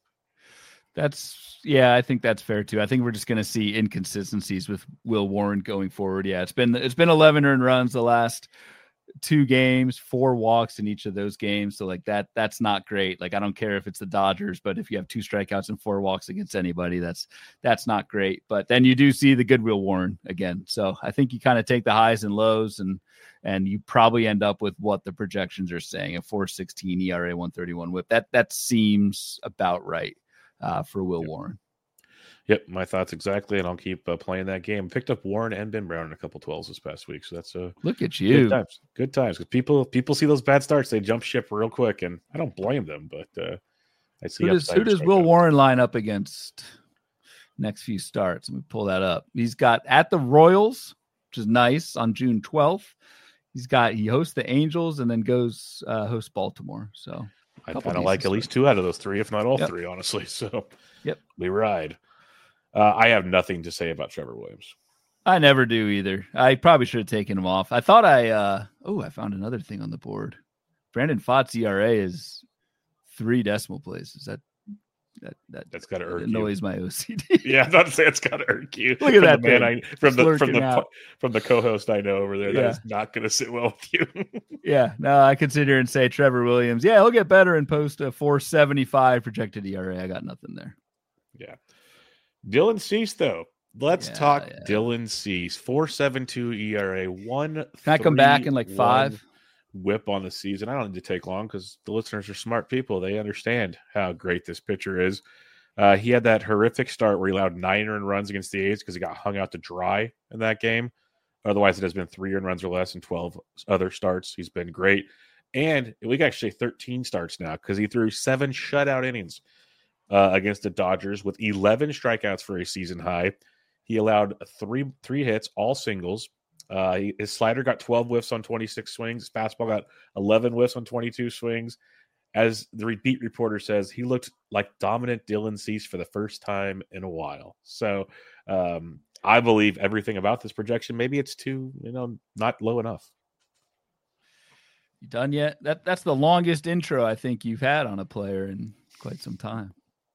That's, yeah, I think that's fair too. I think we're just going to see inconsistencies with Will Warren going forward. Yeah, it's been it's been eleven earned runs the last two games, four walks in each of those games. So like that, that's not great. Like, I don't care if it's the Dodgers, but if you have two strikeouts and four walks against anybody, that's, that's not great. But then you do see the good Will Warren again. So I think you kind of take the highs and lows, and, and you probably end up with what the projections are saying, a four sixteen E R A, one thirty-one whip. That, that seems about right uh, for Will yep. Warren. Yep, my thoughts exactly, and I'll keep uh, playing that game. Picked up Warren and Ben Brown in a couple twelves this past week, so that's a uh, look at you. Good times, good times. Because people people see those bad starts, they jump ship real quick, and I don't blame them. But uh, I see who does, who does Will Warren line up against next few starts? Let me pull that up. He's got at the Royals, which is nice, on June twelfth. He's got he hosts the Angels and then goes uh, hosts Baltimore. So I kind of like at least two out of those three, if not all yep. three, honestly. So yep, we ride. Uh, I have nothing to say about Trevor Williams. I never do either. I probably should have taken him off. I thought I, uh, oh, I found another thing on the board. Brandon Pfaadt's E R A is three decimal places. That, that, that that's got to irk annoys you. my O C D. Yeah, I'm not saying it's got to irk you. Look at that man I, from the from the out. from the co-host I know over there. That yeah. is not going to sit well with you. yeah, no, I could sit here and say Trevor Williams. Yeah, he'll get better and post a four seventy-five projected E R A. I got nothing there. Yeah. Dylan Cease, though. Let's yeah, talk yeah. Dylan Cease. four seventy-two E R A, one. Can I come back in like five? Whip on the season. I don't need to take long because the listeners are smart people. They understand how great this pitcher is. Uh, he had that horrific start where he allowed nine earned runs against the A's because he got hung out to dry in that game. Otherwise, it has been three earned runs or less in twelve other starts. He's been great. And we got actually thirteen starts now because he threw seven shutout innings uh, against the Dodgers with eleven strikeouts for a season high. He allowed three three hits, all singles. Uh, he, his slider got twelve whiffs on twenty-six swings. His fastball got eleven whiffs on twenty-two swings. As the beat reporter says, he looked like dominant Dylan Cease for the first time in a while. So um, I believe everything about this projection. Maybe it's too, you know, not low enough. You done yet? That that's the longest intro I think you've had on a player in quite some time.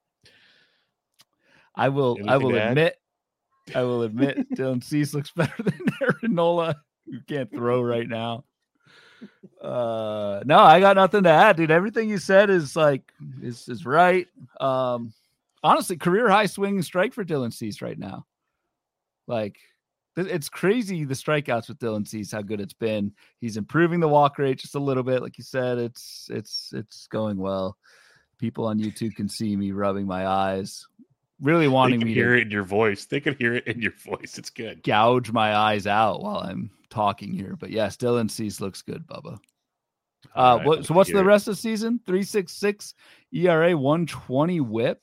I will. Anything I will admit. I will admit, Dylan Cease looks better than Aaron Nola, who can't throw right now. Uh, no, I got nothing to add, dude. Everything you said is like is is right. Um, honestly, career high swing and strike for Dylan Cease right now. Like, it's crazy the strikeouts with Dylan Cease, how good it's been. He's improving the walk rate just a little bit, like you said. It's it's it's going well. People on YouTube can see me rubbing my eyes. Really wanting they can me hear to it in your voice. They can hear it in your voice. It's good. Gouge my eyes out while I'm talking here. But yes, Dylan Cease looks good, Bubba. Uh, right, what, so what's the rest of the season? three sixty-six E R A, one twenty whip.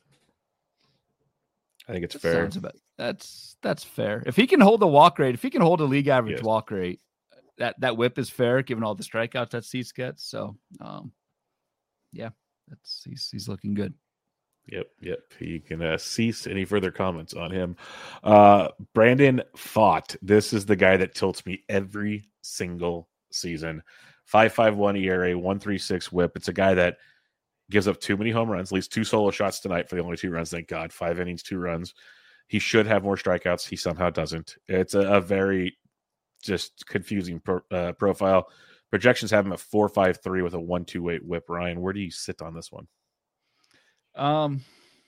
I think it's that fair. About, that's that's fair. If he can hold the walk rate, if he can hold a league average yes. walk rate, that, that whip is fair given all the strikeouts that Cease gets. So, um, yeah, that's he's he's looking good. Yep, yep. He can uh, cease any further comments on him. Uh, Brandon Pfaadt. This is the guy that tilts me every single season. five five one E R A, one thirty-six whip. It's a guy that gives up too many home runs, at least two solo shots tonight for the only two runs. Thank God. Five innings, two runs. He should have more strikeouts. He somehow doesn't. It's a, a very just confusing pro, uh, profile. Projections have him at four five three with a one two eight whip. Ryan, where do you sit on this one? Um,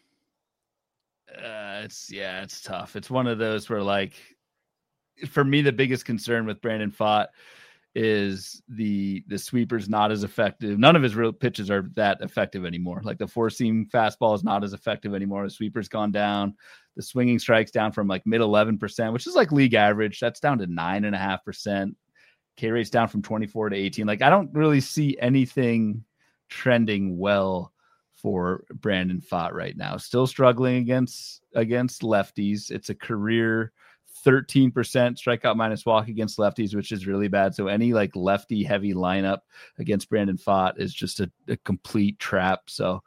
uh, it's yeah, it's tough. It's one of those where, like, for me, the biggest concern with Brandon Pfaadt is the the sweeper's not as effective. None of his real pitches are that effective anymore. Like the four seam fastball is not as effective anymore. The sweeper's gone down. The swinging strikes down from like mid eleven percent, which is like league average. That's down to nine and a half percent. K rate's down from twenty-four to eighteen. Like, I don't really see anything trending well for Brandon Pfaadt right now. Still struggling against against lefties. It's a career thirteen percent strikeout minus walk against lefties, which is really bad. So any like lefty heavy lineup against Brandon Pfaadt is just a, a complete trap. So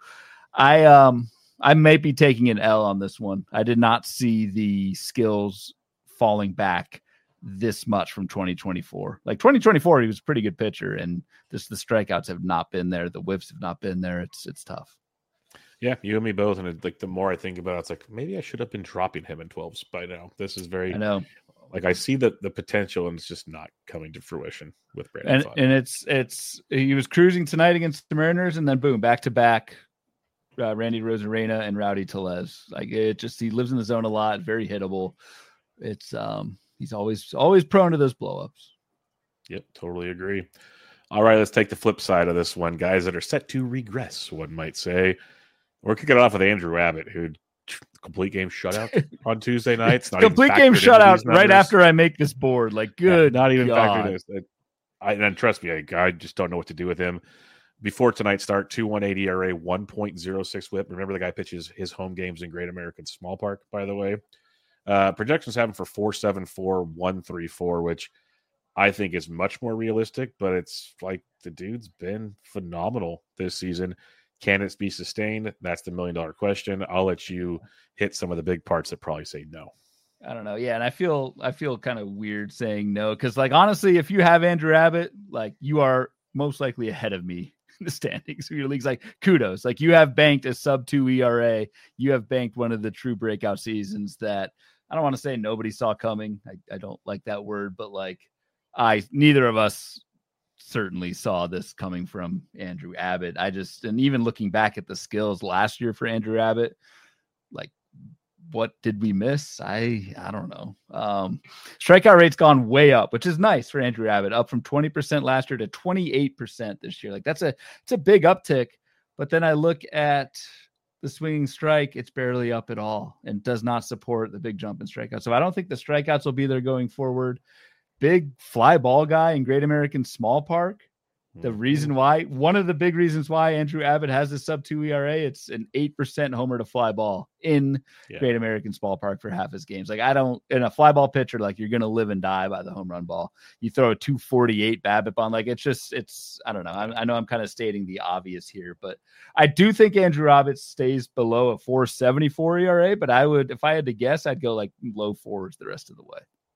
I um I may be taking an L on this one. I did not see the skills falling back this much from twenty twenty-four. Like twenty twenty-four, he was a pretty good pitcher, and this the strikeouts have not been there. The whiffs have not been there. It's it's tough. Yeah, you and me both. And it, like the more I think about it, it's like maybe I should have been dropping him in twelves by now. This is very. I know. Like I see the the potential, and it's just not coming to fruition with Brandon And Pfaadt. and it's it's he was cruising tonight against the Mariners, and then boom, back to back. Uh, Randy Rosarena and Rowdy Tellez. Like it just he lives in the zone a lot. Very hittable. It's um. He's always always prone to those blowups. Yep, totally agree. All right, let's take the flip side of this one. Guys that are set to regress, one might say. We're kicking it off with Andrew Abbott, who complete game shutout on Tuesday nights. Not complete game shutout right after I make this board. Like, good. Yeah, not even God. factoring this. I, and trust me, I, I just don't know what to do with him. Before tonight's start, two point one eight E R A, one point oh six whip. Remember, the guy pitches his home games in Great American Small Park, by the way. Uh, projections have him for four seven four, one three four, which I think is much more realistic, but it's like the dude's been phenomenal this season. Can it be sustained? That's the million dollar question. I'll let you hit some of the big parts that probably say no. I don't know. Yeah. And I feel, I feel kind of weird saying no. Cause like, honestly, if you have Andrew Abbott, like you are most likely ahead of me in the standings for your leagues. Like kudos, like you have banked a sub two E R A. You have banked one of the true breakout seasons that I don't want to say nobody saw coming. I, I don't like that word, but like I, neither of us certainly saw this coming from Andrew Abbott. I just, and even looking back at the skills last year for Andrew Abbott, like what did we miss? I, I don't know. Um, strikeout rate's gone way up, which is nice for Andrew Abbott, up from twenty percent last year to twenty-eight percent this year. Like that's a, it's a big uptick, but then I look at the swinging strike, it's barely up at all and does not support the big jump in strikeouts. So I don't think the strikeouts will be there going forward. Big fly ball guy in Great American Small Park. The reason why, one of the big reasons why Andrew Abbott has a sub two E R A, it's an eight percent homer to fly ball in yeah. Great American Small Park for half his games. Like I don't, in a fly ball pitcher, like you're going to live and die by the home run ball. You throw a two forty-eight BABIP on, like it's just, it's, I don't know. I, I know I'm kind of stating the obvious here, but I do think Andrew Abbott stays below a four seventy-four E R A, but I would, if I had to guess, I'd go like low fours the rest of the way.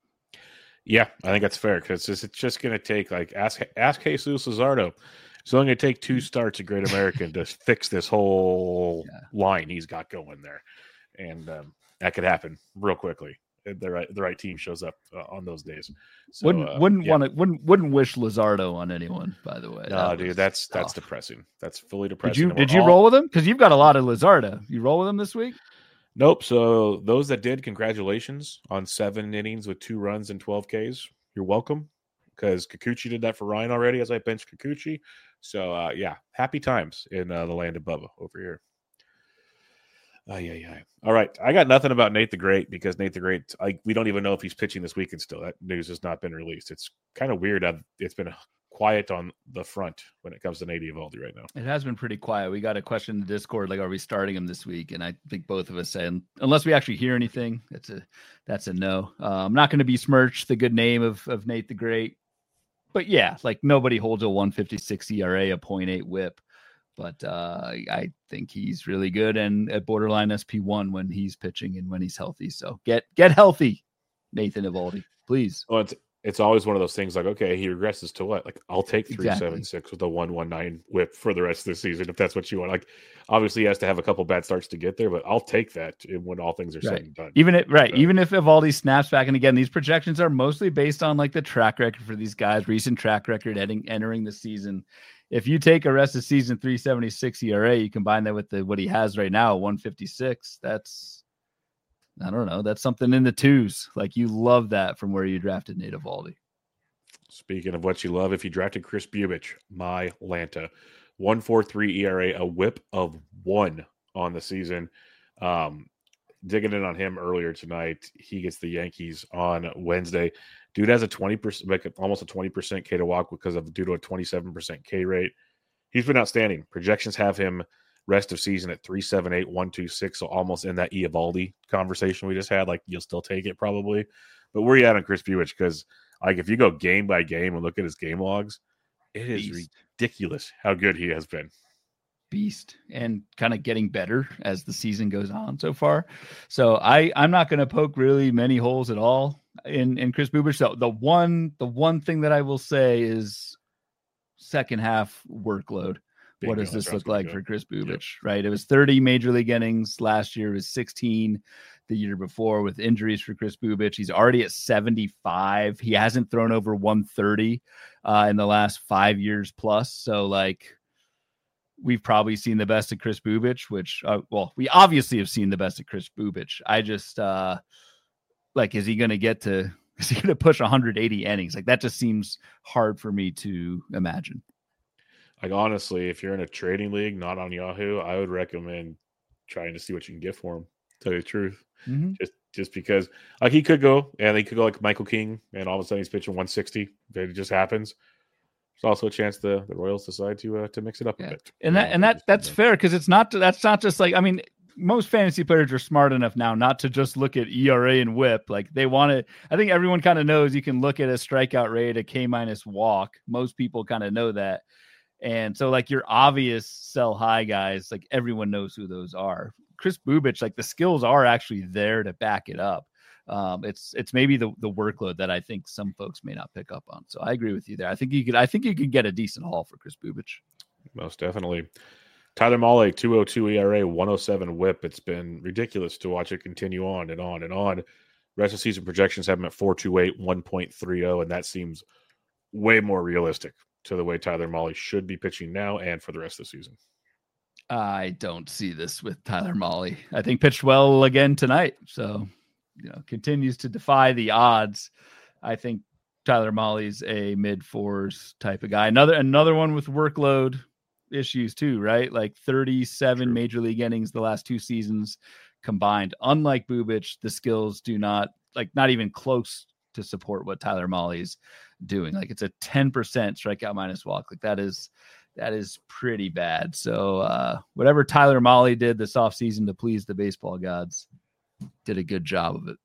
Yeah, I think that's fair because it's just going to take like ask ask Jesus Luzardo. It's only going to take two starts at Great American to fix this whole yeah. line he's got going there, and um, that could happen real quickly. The right the right team shows up uh, on those days. So, wouldn't uh, wouldn't yeah. want to wouldn't wouldn't wish Luzardo on anyone. By the way, no, that dude, that's tough. That's depressing. That's fully depressing. Did you did you all... roll with him? Because you've got a lot of Luzardo. You roll with him this week? Nope. So those that did, congratulations on seven innings with two runs and twelve Ks. You're welcome, because Kikuchi did that for Ryan already as I benched Kikuchi. So, uh, yeah, happy times in uh, the land of Bubba over here. Oh, yeah, yeah. All right. I got nothing about Nate the Great because Nate the Great, I, we don't even know if he's pitching this weekend still. That news has not been released. It's kind of weird. I've, it's been quiet on the front when it comes to Nate Eovaldi right now. It has been pretty quiet. We got a question in the Discord, like, are we starting him this week? And I think both of us say, unless we actually hear anything, that's a that's a no. Uh, I'm not going to besmirch the good name of, of Nate the Great. But, yeah, like, nobody holds a one fifty-six E R A, a point eight whip. But uh, I think he's really good and at borderline S P one when he's pitching and when he's healthy. So get get healthy, Nathan Eovaldi, please. Well, it's it's always one of those things like, okay, he regresses to what? Like, I'll take three seven six exactly. with a one one nine whip for the rest of the season if that's what you want. Like, obviously, he has to have a couple bad starts to get there, but I'll take that when all things are right. said and done. Even if right, so, even if Eovaldi snaps back, and again, these projections are mostly based on like the track record for these guys, recent track record heading entering the season. If you take a rest of season three seventy-six E R A, you combine that with the what he has right now, one fifty-six. That's, I don't know, that's something in the twos. Like, you love that from where you drafted Nate Eovaldi. Speaking of what you love, if you drafted Chris Bubich, my Lanta, one forty-three E R A, a whip of one on the season. Um, digging in on him earlier tonight, he gets the Yankees on Wednesday. Dude has a twenty percent, like almost a twenty percent K to walk because of due to a twenty-seven percent K rate. He's been outstanding. Projections have him rest of season at three seven eight, one two six, so almost in that Eovaldi conversation we just had. Like, you'll still take it probably. But where are you at on Chris Bubic? Because, like, if you go game by game and look at his game logs, it is Beast. ridiculous how good he has been. Beast, and kind of getting better as the season goes on so far. So I, I'm not going to poke really many holes at all in, in Chris Bubic. So the one, the one thing that I will say is second half workload. Bingo, what does this look like for Chris Bubic? Yep. Right. It was thirty major league innings last year. It was sixteen the year before with injuries for Chris Bubic. He's already at seventy-five. He hasn't thrown over one thirty uh, in the last five years plus. So like, we've probably seen the best of Chris Bubic, which, uh, well, we obviously have seen the best of Chris Bubic. I just, uh, like, is he going to get to, is he going to push one hundred eighty innings? Like, that just seems hard for me to imagine. Like, honestly, if you're in a trading league, not on Yahoo, I would recommend trying to see what you can get for him, to tell you the truth. Mm-hmm. Just just because, like, he could go, and he could go like Michael King, and all of a sudden he's pitching one sixty. It just happens. There's also a chance the, the Royals decide to uh, to mix it up yeah. a bit. And that and that that's fair, because it's not that's not just like, I mean, most fantasy players are smart enough now not to just look at E R A and whip. Like, they want to, I think everyone kind of knows you can look at a strikeout rate, a K minus walk. Most people kind of know that. And so, like, your obvious sell high guys, like, everyone knows who those are. Chris Bubic, like, the skills are actually there to back it up. Um, it's it's maybe the the workload that I think some folks may not pick up on. So I agree with you there. I think you could I think you could get a decent haul for Chris Bubic. Most definitely. Tyler Mahle, two oh two E R A, one oh seven whip. It's been ridiculous to watch it continue on and on and on. Rest of season projections have him at four two eight, one point three oh, and that seems way more realistic to the way Tyler Mahle should be pitching now and for the rest of the season. I don't see this with Tyler Mahle. I think pitched well again tonight. So, you know, continues to defy the odds. I think Tyler Mahle's a mid fours type of guy. Another another one with workload issues too, right? Like thirty-seven True. Major league innings the last two seasons combined. Unlike Bubic, the skills do not, like, not even close to support what Tyler Mahle's doing. Like, it's a ten percent strikeout minus walk. Like, that is that is pretty bad. So uh, whatever Tyler Mahle did this offseason to please the baseball gods, did a good job of it.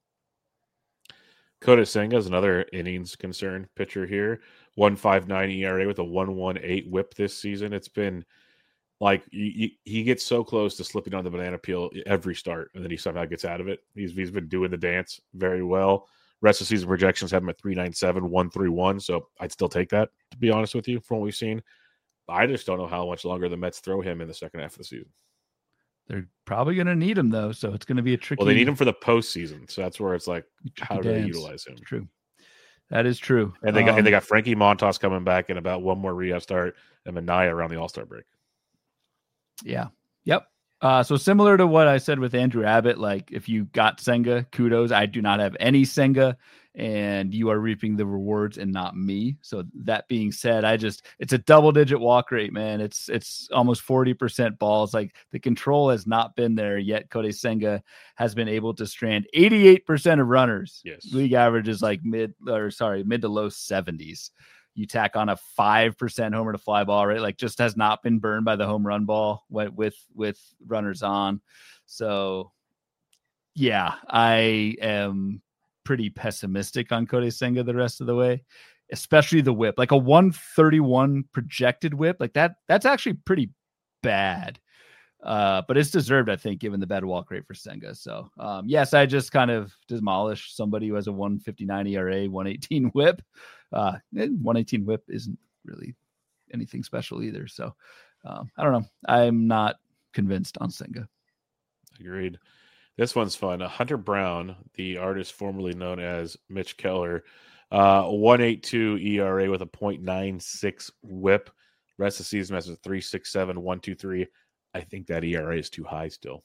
Kodai Senga is another innings concern pitcher here. one fifty-nine E R A with a one eighteen whip this season. It's been like he, he gets so close to slipping on the banana peel every start, and then he somehow gets out of it. He's he's been doing the dance very well. Rest of season projections have him at three ninety-seven, one thirty-one, so I'd still take that, to be honest with you, from what we've seen. I just don't know how much longer the Mets throw him in the second half of the season. They're probably going to need him, though, so it's going to be a tricky... Well, they need him for the postseason, so that's where it's like, how do they utilize him? True. That is true. And they got um, and they got Frankie Montas coming back in about one more rehab start, and Manaea around the All-Star break. Yeah. Yep. Uh, so similar to what I said with Andrew Abbott, like, if you got Senga, kudos. I do not have any Senga, and you are reaping the rewards and not me. So that being said, I just, it's a double digit walk rate, man. It's, it's almost forty percent balls. Like, the control has not been there yet. Kodai Senga has been able to strand eighty-eight percent of runners. Yes. League average is like mid or sorry, mid to low seventies. You tack on a five percent homer to fly ball rate, like, just has not been burned by the home run ball with, with, with runners on. So yeah, I am pretty pessimistic on Kodai Senga the rest of the way, especially the whip. Like, a one thirty-one projected whip, like that, that's actually pretty bad. Uh, but it's deserved, I think, given the bad walk rate for Senga. So, um, yes, I just kind of demolished somebody who has a one fifty-nine E R A, one eighteen whip. Uh, one eighteen whip isn't really anything special either. So, um, I don't know. I'm not convinced on Senga. Agreed. This one's fun. Hunter Brown, the artist formerly known as Mitch Keller, uh, one eighty-two E R A with a point nine six whip. Rest of the season has a three sixty-seven, one twenty-three. I think that E R A is too high still.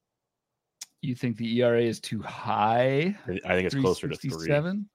You think the E R A is too high? I think it's closer to three.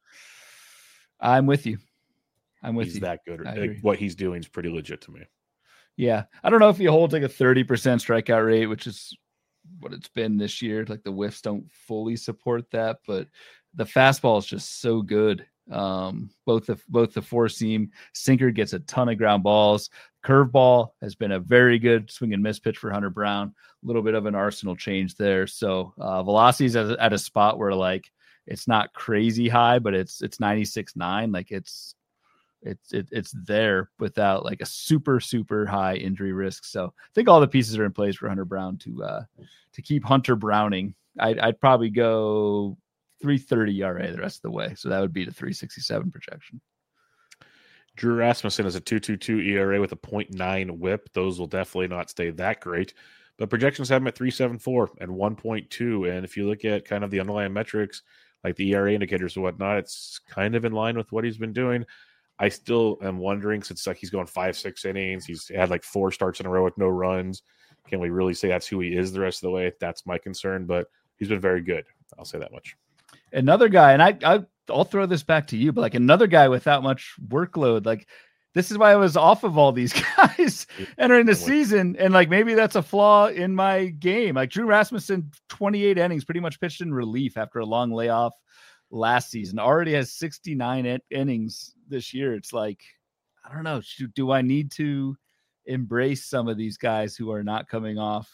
I'm with you. I'm with he's you. He's that good. Like, what he's doing is pretty legit to me. Yeah. I don't know if he holds like a thirty percent strikeout rate, which is what it's been this year. Like, the whiffs don't fully support that, but the fastball is just so good. Um, both the both the four seam sinker gets a ton of ground balls. Curveball has been a very good swing and miss pitch for Hunter Brown. A little bit of an arsenal change there. So uh, velocity is at, at a spot where like it's not crazy high, but it's it's ninety-six point nine. Like it's it's it, it's there without like a super super high injury risk. So I think all the pieces are in place for Hunter Brown to uh, to keep Hunter Browning. I'd, I'd probably go three thirty E R A the rest of the way. So that would be the three sixty-seven projection. Drew Rasmussen is a two point two two E R A with a point nine whip. Those will definitely not stay that great. But projections have him at three seventy-four and one point two. And if you look at kind of the underlying metrics, like the E R A indicators and whatnot, it's kind of in line with what he's been doing. I still am wondering, since like he's going five, six innings, he's had like four starts in a row with no runs. Can we really say that's who he is the rest of the way? That's my concern, but he's been very good. I'll say that much. Another guy, and I, I I'll throw this back to you, but like another guy without much workload. Like this is why I was off of all these guys entering the season. And like, maybe that's a flaw in my game. Like Drew Rasmussen, twenty-eight innings, pretty much pitched in relief after a long layoff last season, already has sixty-nine in- innings this year. It's like, I don't know. Should, do I need to embrace some of these guys who are not coming off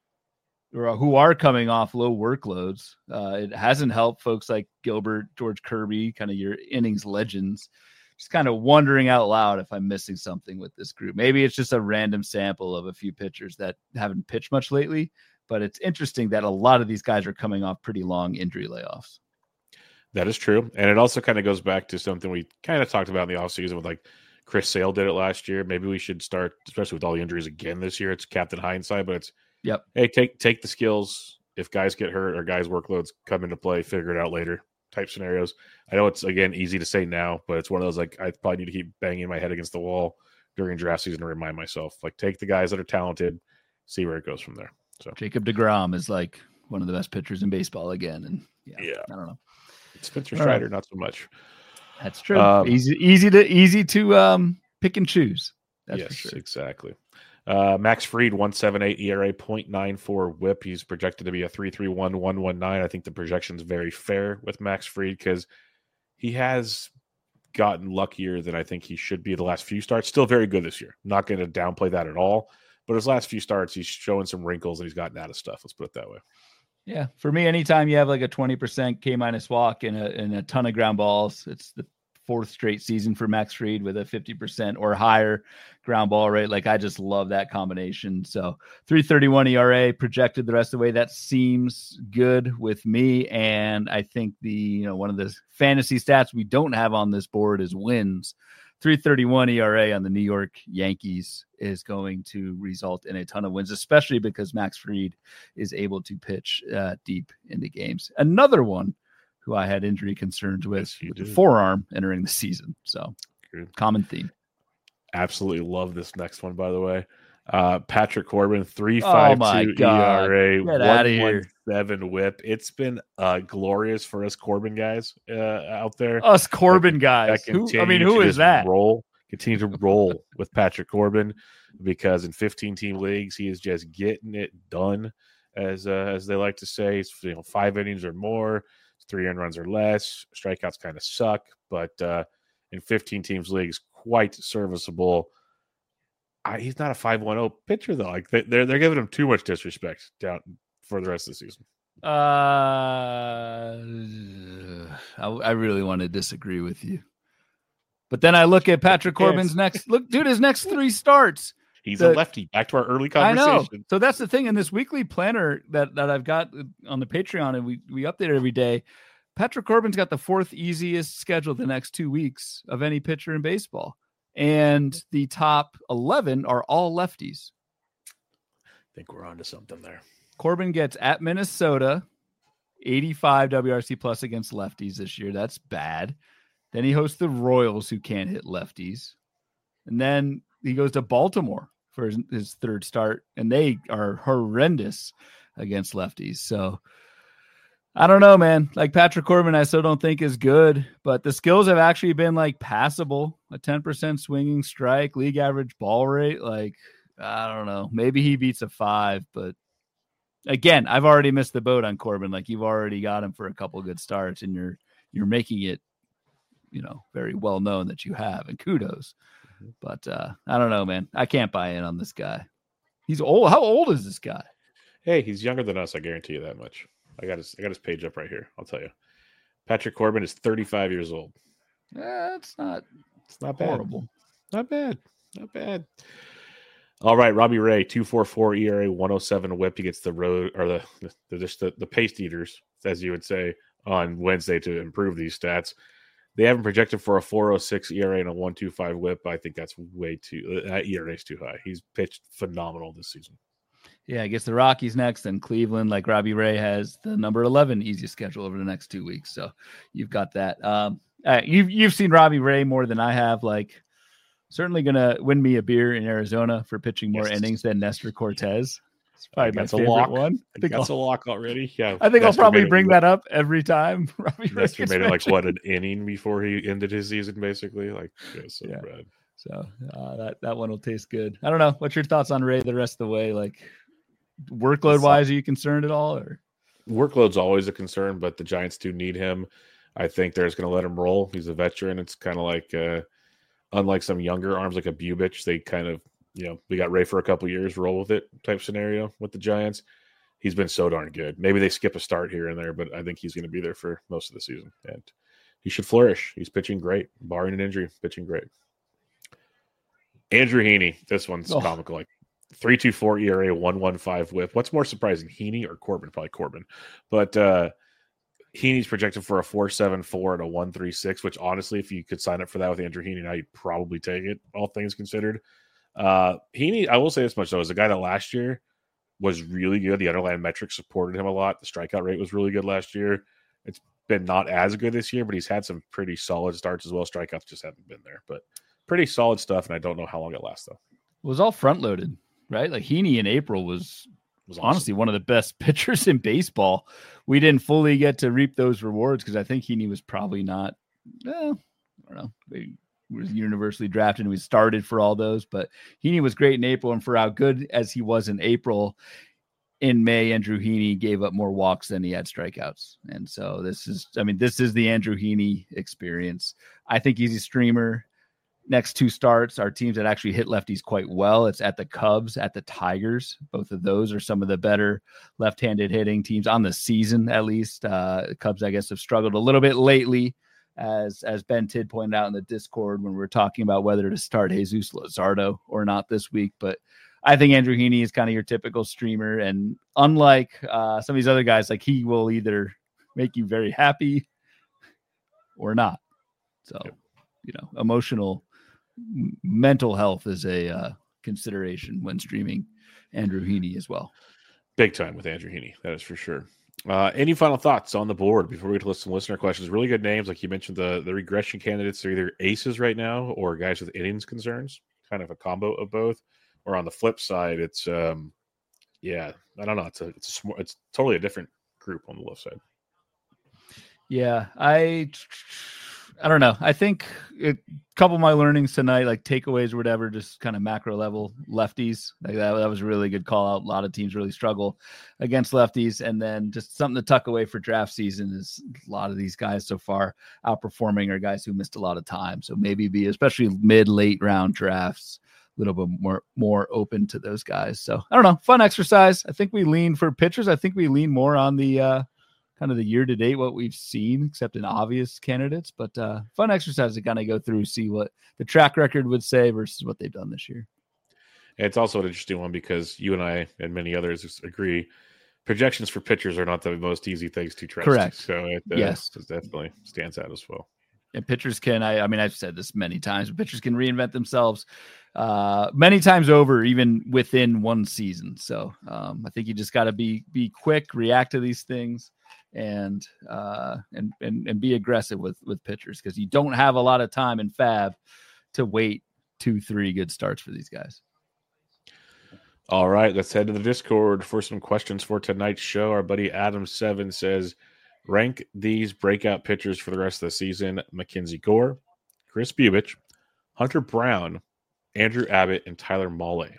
or who are coming off low workloads? Uh, it hasn't helped folks like Gilbert, George Kirby, kind of your innings legends. Just kind of wondering out loud if I'm missing something with this group. Maybe it's just a random sample of a few pitchers that haven't pitched much lately, but it's interesting that a lot of these guys are coming off pretty long injury layoffs. That is true. And it also kind of goes back to something we kind of talked about in the offseason with like Chris Sale did it last year. Maybe we should start, especially with all the injuries again this year. It's Captain Hindsight, but it's, yep. Hey, take take the skills. If guys get hurt or guys' workloads come into play, figure it out later type scenarios. I know it's, again, easy to say now, but it's one of those, like, I probably need to keep banging my head against the wall during draft season to remind myself, like, take the guys that are talented, see where it goes from there. So Jacob deGrom is like one of the best pitchers in baseball again. And yeah, yeah. I don't know. Spencer Strider, right. Not so much. That's true. Um, easy, easy to easy to um, pick and choose. That's yes, for sure. Exactly. Uh, Max Fried, one seventy-eight E R A, point nine four whip. He's projected to be a three thirty-one, one nineteen. I think the projection's very fair with Max Fried because he has gotten luckier than I think he should be the last few starts. Still very good this year. Not going to downplay that at all. But his last few starts, he's showing some wrinkles and he's gotten out of stuff. Let's put it that way. Yeah. For me, anytime you have like a twenty percent K minus walk and a, and a ton of ground balls, it's the fourth straight season for Max Fried with a fifty percent or higher ground ball rate. Like I just love that combination. So three thirty-one E R A projected the rest of the way. That seems good with me. And I think the, you know, one of the fantasy stats we don't have on this board is wins. three thirty-one E R A on the New York Yankees is going to result in a ton of wins, especially because Max Fried is able to pitch uh, deep into games. Another one who I had injury concerns with, yes, with the forearm entering the season. So Good. Common theme. Absolutely love this next one, by the way. Uh, Patrick Corbin, three fifty-two E R A, one seventeen whip. It's been uh, glorious for us Corbin guys uh, out there. Us Corbin that, guys. That who, I mean, who is that? Roll, continue to roll with Patrick Corbin because in fifteen-team leagues, he is just getting it done, as uh, as they like to say. It's, you know, five innings or more, three earned runs or less. Strikeouts kind of suck, but uh, in fifteen teams leagues, quite serviceable. I, he's not a five one oh pitcher though. Like they, they're they're giving him too much disrespect down for the rest of the season. Uh, I, I really want to disagree with you, but then I look at Patrick Corbin's next look, dude. His next three starts. He's the, a lefty. Back to our early conversation. I know. So that's the thing in this weekly planner that that I've got on the Patreon, and we we update it every day. Patrick Corbin's got the fourth easiest schedule the next two weeks of any pitcher in baseball. And the top eleven are all lefties. I think we're on to something there. Corbin gets at Minnesota, eighty-five W R C plus against lefties this year. That's bad. Then he hosts the Royals, who can't hit lefties. And then he goes to Baltimore for his, his third start, and they are horrendous against lefties. So I don't know, man. Like Patrick Corbin, I still don't think is good, but the skills have actually been like passable. A ten percent swinging strike, league average ball rate. Like, I don't know. Maybe he beats a five, but again, I've already missed the boat on Corbin. Like you've already got him for a couple of good starts, and you're you're making it, you know, very well known that you have, and kudos. But uh, I don't know, man. I can't buy in on this guy. He's old. How old is this guy? Hey, he's younger than us. I guarantee you that much. I got his I got his page up right here. I'll tell you. Patrick Corbin is thirty-five years old. That's not. It's not horrible. Bad. Not bad. Not bad. All right, Robbie Ray, two point four four E R A, one oh seven whip. He gets the road or the the, the just the, the paste eaters, as you would say, on Wednesday to improve these stats. They haven't projected for a four oh six E R A and a one twenty-five whip. I think that's way too that E R A is too high. He's pitched phenomenal this season. Yeah, I guess the Rockies next, and Cleveland, like Robbie Ray, has the number eleven easiest schedule over the next two weeks. So you've got that. Um, uh, you've you've seen Robbie Ray more than I have. Like, certainly gonna win me a beer in Arizona for pitching more yes. innings than Nestor Cortez. It's probably my favorite lock. one. I think that's I'll, a lock already. Yeah, I think Nestor I'll probably bring that up every time. Robbie Nestor made it like what an inning before he ended his season, basically. Like, it was so yeah. bad. So uh, that that one will taste good. I don't know. What's your thoughts on Ray the rest of the way? Like, workload wise, are you concerned at all? Or workload's always a concern, but the Giants do need him. I think they're just going to let him roll. He's a veteran. It's kind of like, uh, unlike some younger arms like a Bubich, they kind of, you know, we got Ray for a couple years, roll with it type scenario with the Giants. He's been so darn good. Maybe they skip a start here and there, but I think he's going to be there for most of the season, and he should flourish. He's pitching great, barring an injury, pitching great. Andrew Heaney, this one's oh. comical. Like three point two four E R A, one fifteen whip. What's more surprising, Heaney or Corbin? Probably Corbin. But uh, Heaney's projected for a four point seven four and a one thirty-six, which honestly, if you could sign up for that with Andrew Heaney now, you'd probably take it, all things considered. Uh, Heaney, I will say this much, though, is a guy that last year was really good. The underlying metrics supported him a lot. The strikeout rate was really good last year. It's been not as good this year, but he's had some pretty solid starts as well. Strikeouts just haven't been there, but pretty solid stuff, and I don't know how long it lasts, though. It was all front-loaded, right? Like Heaney in April was, was awesome. Honestly one of the best pitchers in baseball. We didn't fully get to reap those rewards because I think Heaney was probably not, eh, I don't know, he was universally drafted and we started for all those, but Heaney was great in April, and for how good as he was in April, in May, Andrew Heaney gave up more walks than he had strikeouts. And so this is, I mean, this is the Andrew Heaney experience. I think he's a streamer. Next two starts are teams that actually hit lefties quite well. It's at the Cubs, at the Tigers. Both of those are some of the better left-handed hitting teams on the season, at least. Uh, the Cubs, I guess, have struggled a little bit lately, as as Ben Tidd pointed out in the Discord when we were talking about whether to start Jesus Luzardo or not this week. But I think Andrew Heaney is kind of your typical streamer. And unlike uh, some of these other guys, like he will either make you very happy or not. So, you know, emotional mental health is a uh, consideration when streaming Andrew Heaney as well. Big time with Andrew Heaney, that is for sure. Uh, any final thoughts on the board before we get to some listener questions? Really good names, like you mentioned. The the regression candidates are either aces right now or guys with innings concerns, kind of a combo of both. Or on the flip side, it's um, yeah, I don't know. It's a it's a it's totally a different group on the left side. Yeah, I. I don't know. I think a couple of my learnings tonight, like takeaways or whatever, just kind of macro level lefties. Like that, that was a really good call out. A lot of teams really struggle against lefties. And then just something to tuck away for draft season is a lot of these guys so far outperforming are guys who missed a lot of time. So maybe be, especially mid, late round drafts, a little bit more, more open to those guys. So I don't know. Fun exercise. I think we lean for pitchers. I think we lean more on the, uh, kind of the year to date, what we've seen, except in obvious candidates, but uh, fun exercise to kind of go through, see what the track record would say versus what they've done this year. It's also an interesting one because you and I and many others agree projections for pitchers are not the most easy things to trust. Correct. So it, uh, yes, it definitely stands out as well. And pitchers can, I, I mean, I've said this many times, but pitchers can reinvent themselves uh, many times over, even within one season. So um, I think you just got to be, be quick, react to these things. And, uh, and, and, and be aggressive with, with pitchers, because you don't have a lot of time in Fab to wait two, three good starts for these guys. All right, let's head to the Discord for some questions for tonight's show. Our buddy Adam Seven says, rank these breakout pitchers for the rest of the season: Mackenzie Gore, Chris Bubich, Hunter Brown, Andrew Abbott, and Tyler Mahle.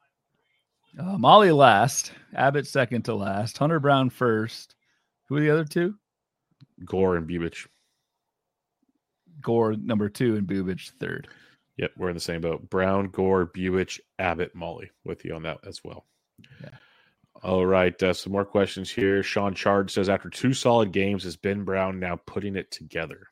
Uh, Mahle last, Abbott second to last, Hunter Brown first. Who are the other two? Gore and Bubich. Gore number two and Bubich third. Yep, we're in the same boat. Brown, Gore, Buich, Abbott, Molly, with you on that as well. Yeah. All right, uh, some more questions here. Sean Chard says, after two solid games, is Ben Brown now putting it together?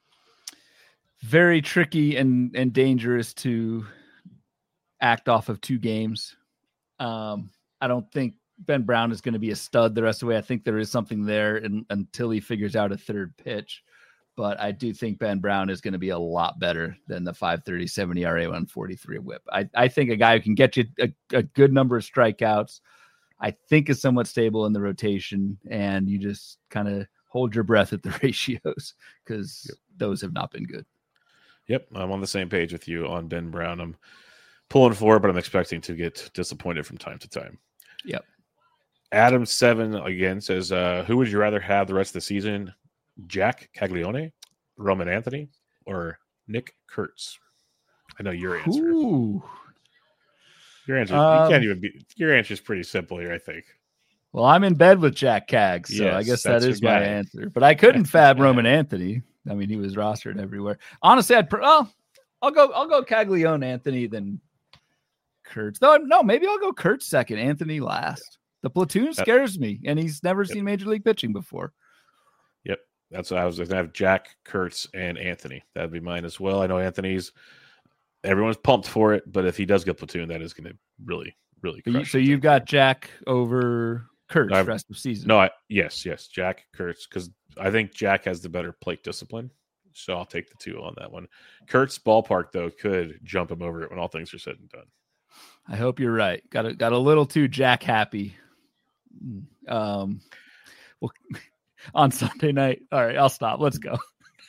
Very tricky and and dangerous to act off of two games. Um, I don't think Ben Brown is going to be a stud the rest of the way. I think there is something there in, until he figures out a third pitch. But I do think Ben Brown is going to be a lot better than the five thirty-seven E R A, one forty-three whip. I, I think a guy who can get you a, a good number of strikeouts, I think is somewhat stable in the rotation, and you just kind of hold your breath at the ratios because yep. those have not been good. Yep, I'm on the same page with you on Ben Brown. I'm pulling for it, but I'm expecting to get disappointed from time to time. Yep. Adam seven again says, uh, who would you rather have the rest of the season? Jack Caglione, Roman Anthony, or Nick Kurtz? I know your answer. Ooh. Your answer, um, you can't even be. Your answer is pretty simple here, I think. Well, I'm in bed with Jack Cag, so yes, I guess that is my guy. answer. But I couldn't fab Roman Anthony. I mean, he was rostered everywhere. Honestly, I'd. Pr- oh, I'll go. I'll go Caglione, Anthony, then Kurtz. No, no, maybe I'll go Kurtz second, Anthony last. The platoon scares me, and he's never yep. seen major league pitching before. Yep. That's what I was going to have. Jack, Kurtz, and Anthony. That'd be mine as well. I know Anthony's, everyone's pumped for it, but if he does get platoon, that is going to really, really crush. So you've got Jack over Kurtz no, the rest of the season. No, I, yes, yes, Jack, Kurtz, because I think Jack has the better plate discipline. So I'll take the two on that one. Kurtz ballpark, though, could jump him over it when all things are said and done. I hope you're right. Got a, got a little too Jack happy. Um, well, on Sunday night. All right, I'll stop. Let's go.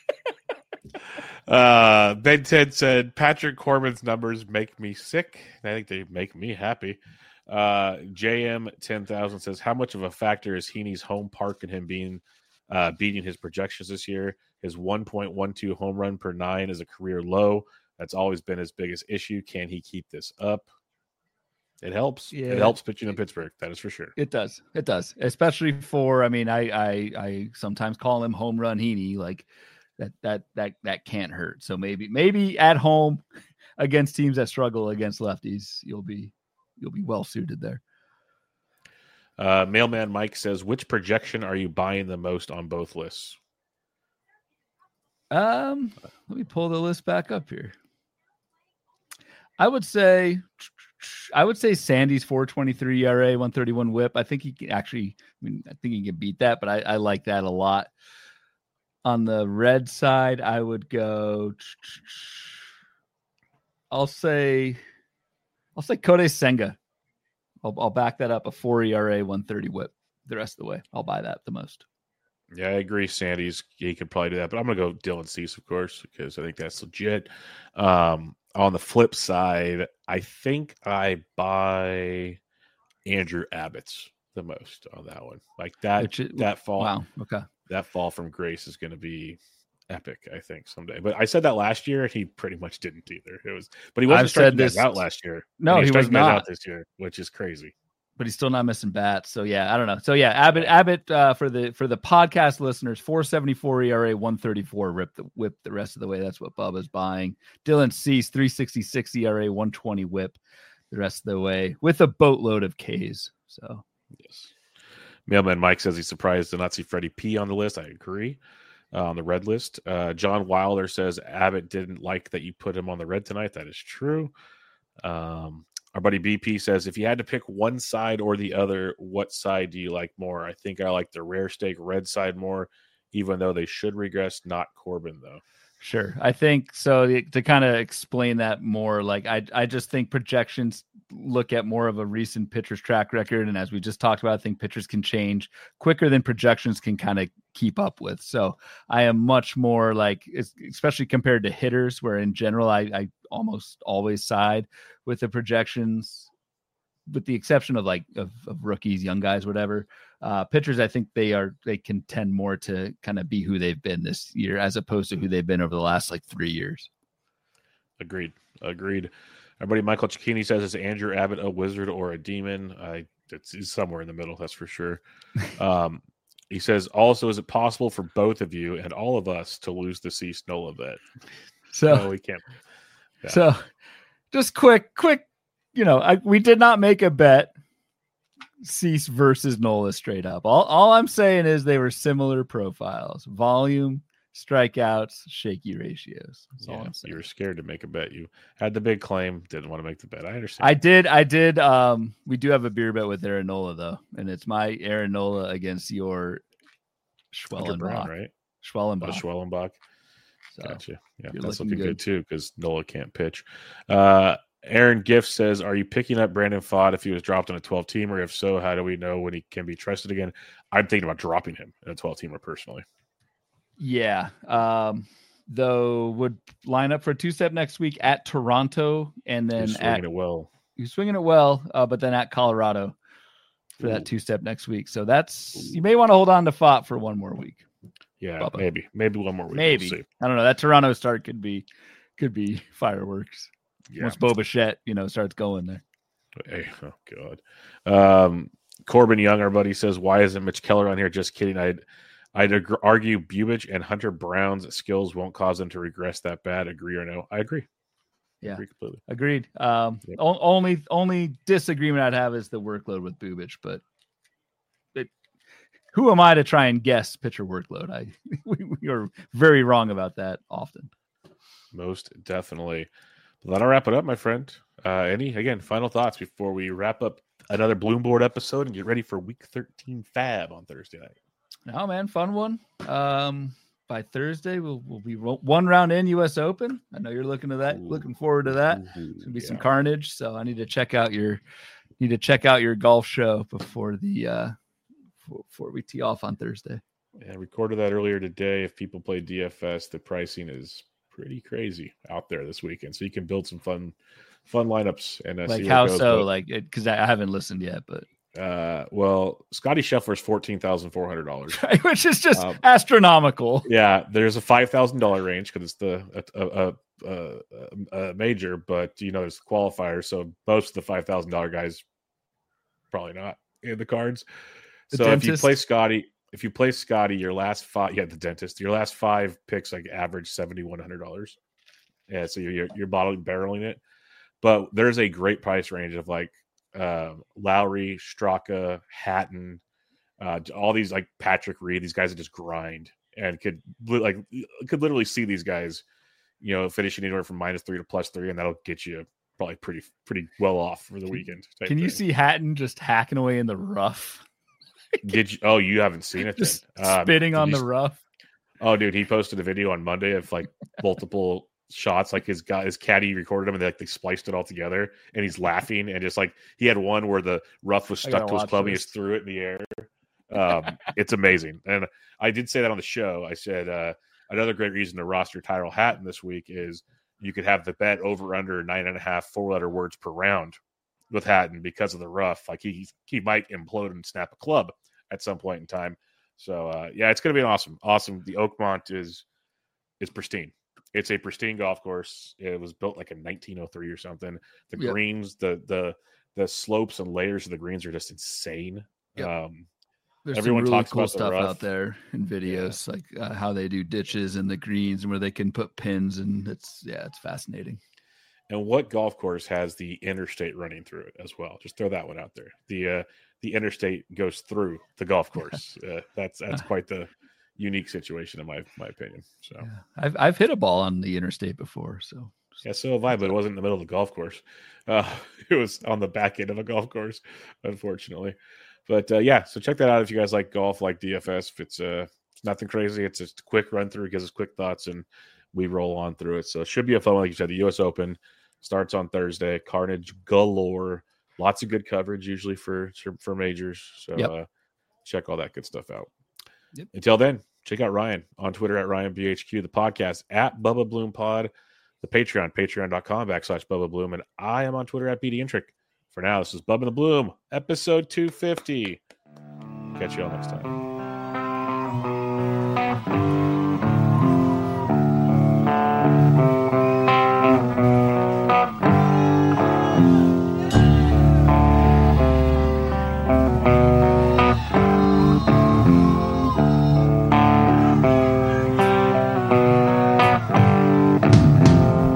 uh, Ben Ted said, Patrick Corbin's numbers make me sick. I think they make me happy. Uh, J M ten thousand says, how much of a factor is Heaney's home park and him being uh, beating his projections this year? His one point one two home run per nine is a career low. That's always been his biggest issue. Can he keep this up? It helps. Yeah. It helps pitching in Pittsburgh. That is for sure. It does. It does. Especially for, I mean, I, I, I sometimes call him home run Heaney. Like that, that, that, that can't hurt. So maybe, maybe at home against teams that struggle against lefties, you'll be, you'll be well suited there. Uh, Mailman Mike says, which projection are you buying the most on both lists? Um, let me pull the list back up here. I would say, I would say Sandy's four twenty-three E R A, one thirty-one whip. I think he can actually, I mean, I think he can beat that, but I, I like that a lot. On the red side, I would go, I'll say, I'll say Kodai Senga. I'll, I'll back that up, a four E R A, one thirty whip the rest of the way. I'll buy that the most. Yeah, I agree. Sandy's, he could probably do that, but I'm going to go Dylan Cease, of course, because I think that's legit. Um, on the flip side, I think I buy Andrew Abbott's the most on that one. Like that, Which is, that fall, wow, okay, that fall from grace is going to be epic, I think, someday. But I said that last year, and he pretty much didn't either. It was, but he wasn't I've striking said this guys out last year. No, he, he was not out this year, which is crazy. But he's still not missing bats. So yeah, I don't know. So yeah, Abbott, Abbott uh, for the for the podcast listeners, four seventy-four E R A, one thirty-four rip the whip the rest of the way. That's what Bubba's buying. Dylan Cease, three sixty-six E R A, one twenty whip the rest of the way with a boatload of Ks. So yes. Mailman Mike says he's surprised to not see Freddie P on the list. I agree. Uh, on the red list. Uh, John Wilder says Abbott didn't like that you put him on the red tonight. That is true. Um, Our buddy B P says, if you had to pick one side or the other, what side do you like more? I think I like the rare steak red side more, even though they should regress. Not Corbin, though. Sure. I think so. To kind of explain that more, like I, I just think projections look at more of a recent pitcher's track record. And as we just talked about, I think pitchers can change quicker than projections can kind of keep up with. So I am much more like, especially compared to hitters, where in general, I, I almost always side with the projections, with the exception of like of, of rookies, young guys, whatever. Uh, pitchers, I think they are they can tend more to kind of be who they've been this year as opposed to who they've been over the last like three years. Agreed. Agreed. Our buddy Michael Cicchini says, is Andrew Abbott a wizard or a demon? I it's, it's somewhere in the middle, that's for sure. Um, he says, also, is it possible for both of you and all of us to lose the Cease Nola bet? So no, we can't. Yeah. So just quick, quick, you know, I, we did not make a bet. Cease versus Nola straight up. All, all I'm saying is they were similar profiles, volume, strikeouts, shaky ratios. That's yeah, all I'm saying. You were scared to make a bet. You had the big claim, didn't want to make the bet. I understand. I did. I did. Um, we do have a beer bet with Aaron Nola though, and it's my Aaron Nola against your Schwellenbach, Brown, right? Schwellenbach. Oh, Schwellenbach. So gotcha. Yeah, that's looking, looking good, good too because Nola can't pitch. Uh, Aaron Gift says, "Are you picking up Brandon Pfaadt if he was dropped on a twelve teamer? If so, how do we know when he can be trusted again?" I'm thinking about dropping him in a twelve teamer personally. Yeah. Um, though would line up for a two step next week at Toronto and then You're swinging at it well. You're swinging it well, uh, but then at Colorado for Ooh. that two step next week. So that's Ooh. You may want to hold on to Pfaadt for one more week. Yeah, Bubba. maybe, maybe one more week. Maybe we'll see. I don't know. That Toronto start could be could be fireworks. Yeah. Once Bo Bichette, you know, starts going there. Hey, oh God. Um, Corbin Young, our buddy, says, "Why isn't Mitch Keller on here?" Just kidding. I'd I'd ag- argue Bubich and Hunter Brown's skills won't cause them to regress that bad. Agree or no? I agree. Yeah, I agree completely. Agreed. Um, yep. o- only only disagreement I'd have is the workload with Bubich, but it, who am I to try and guess pitcher workload? I we, we are very wrong about that often. Most definitely. That'll wrap it up, my friend. Uh, any, again, final thoughts before we wrap up another Bloomboard episode and get ready for week thirteen Fab on Thursday night? No, man, fun one. Um, by Thursday, we'll we'll be one round in U S Open. I know you're looking to that, Ooh. looking forward to that. Ooh, it's gonna be yeah. some carnage. So I need to check out your need to check out your golf show before the uh, before, before we tee off on Thursday. Yeah, I recorded that earlier today. If people play D F S, the pricing is pretty crazy out there this weekend, so you can build some fun fun lineups and uh, like see how goes, so but, like because I haven't listened yet, but uh well Scotty Scheffler's fourteen thousand four hundred dollars, which is just um, astronomical. Yeah, there's a five thousand dollar range because it's the a, a, a, a major, but you know there's qualifiers, so most of the five thousand dollar guys probably not in the cards. The so dentist. if you play Scotty If you play Scotty, your last five, yeah, the dentist, your last five picks like average seventy one hundred dollars. Yeah, so you're you're, you're bottling barreling it, but there's a great price range of like uh, Lowry, Straka, Hatton, uh, all these like Patrick Reed. These guys that just grind and could like could literally see these guys, you know, finishing anywhere from minus three to plus three, and that'll get you probably pretty pretty well off for the weekend. Can you thing. see Hatton just hacking away in the rough? Did you? Oh, you haven't seen it. Just um, spitting on you, the rough. Oh, dude, he posted a video on Monday of like multiple shots. Like his guy, his caddy recorded him, and they like they spliced it all together. And he's laughing, and just like he had one where the rough was stuck to his club, and he just threw it in the air. Um, it's amazing. And I did say that on the show. I said uh, another great reason to roster Tyrell Hatton this week is you could have the bet over under nine and a half four letter words per round with Hatton because of the rough. Like he he might implode and snap a club at some point in time. So uh, yeah, it's going to be an awesome, awesome. The Oakmont is is pristine. It's a pristine golf course. It was built like in nineteen oh three or something. The yep. greens, the the the slopes and layers of the greens are just insane. Yep. Um, There's everyone some really talks cool about stuff the out there in videos, yeah. like uh, how they do ditches and the greens and where they can put pins, and it's yeah, it's fascinating. And what golf course has the interstate running through it as well? Just throw that one out there. The uh, the interstate goes through the golf course. Uh, that's that's quite the unique situation in my my opinion. So yeah. I've I've hit a ball on the interstate before. So yeah, so have I, but it wasn't in the middle of the golf course. Uh, it was on the back end of a golf course, unfortunately. But uh, yeah, so check that out if you guys like golf, like D F S. If it's uh, it's nothing crazy. It's just a quick run through, gives us quick thoughts, and we roll on through it. So it should be a fun one. Like you said, the U S Open starts on Thursday. Carnage galore. Lots of good coverage usually for for majors. So yep. uh, check all that good stuff out. Yep. Until then, check out Ryan on Twitter at Ryan B H Q, the podcast at Bubba Bloom Pod, the Patreon, patreon.com backslash Bubba Bloom, and I am on Twitter at B D Intric. For now, this is Bubba the Bloom, episode two fifty. Catch you all next time.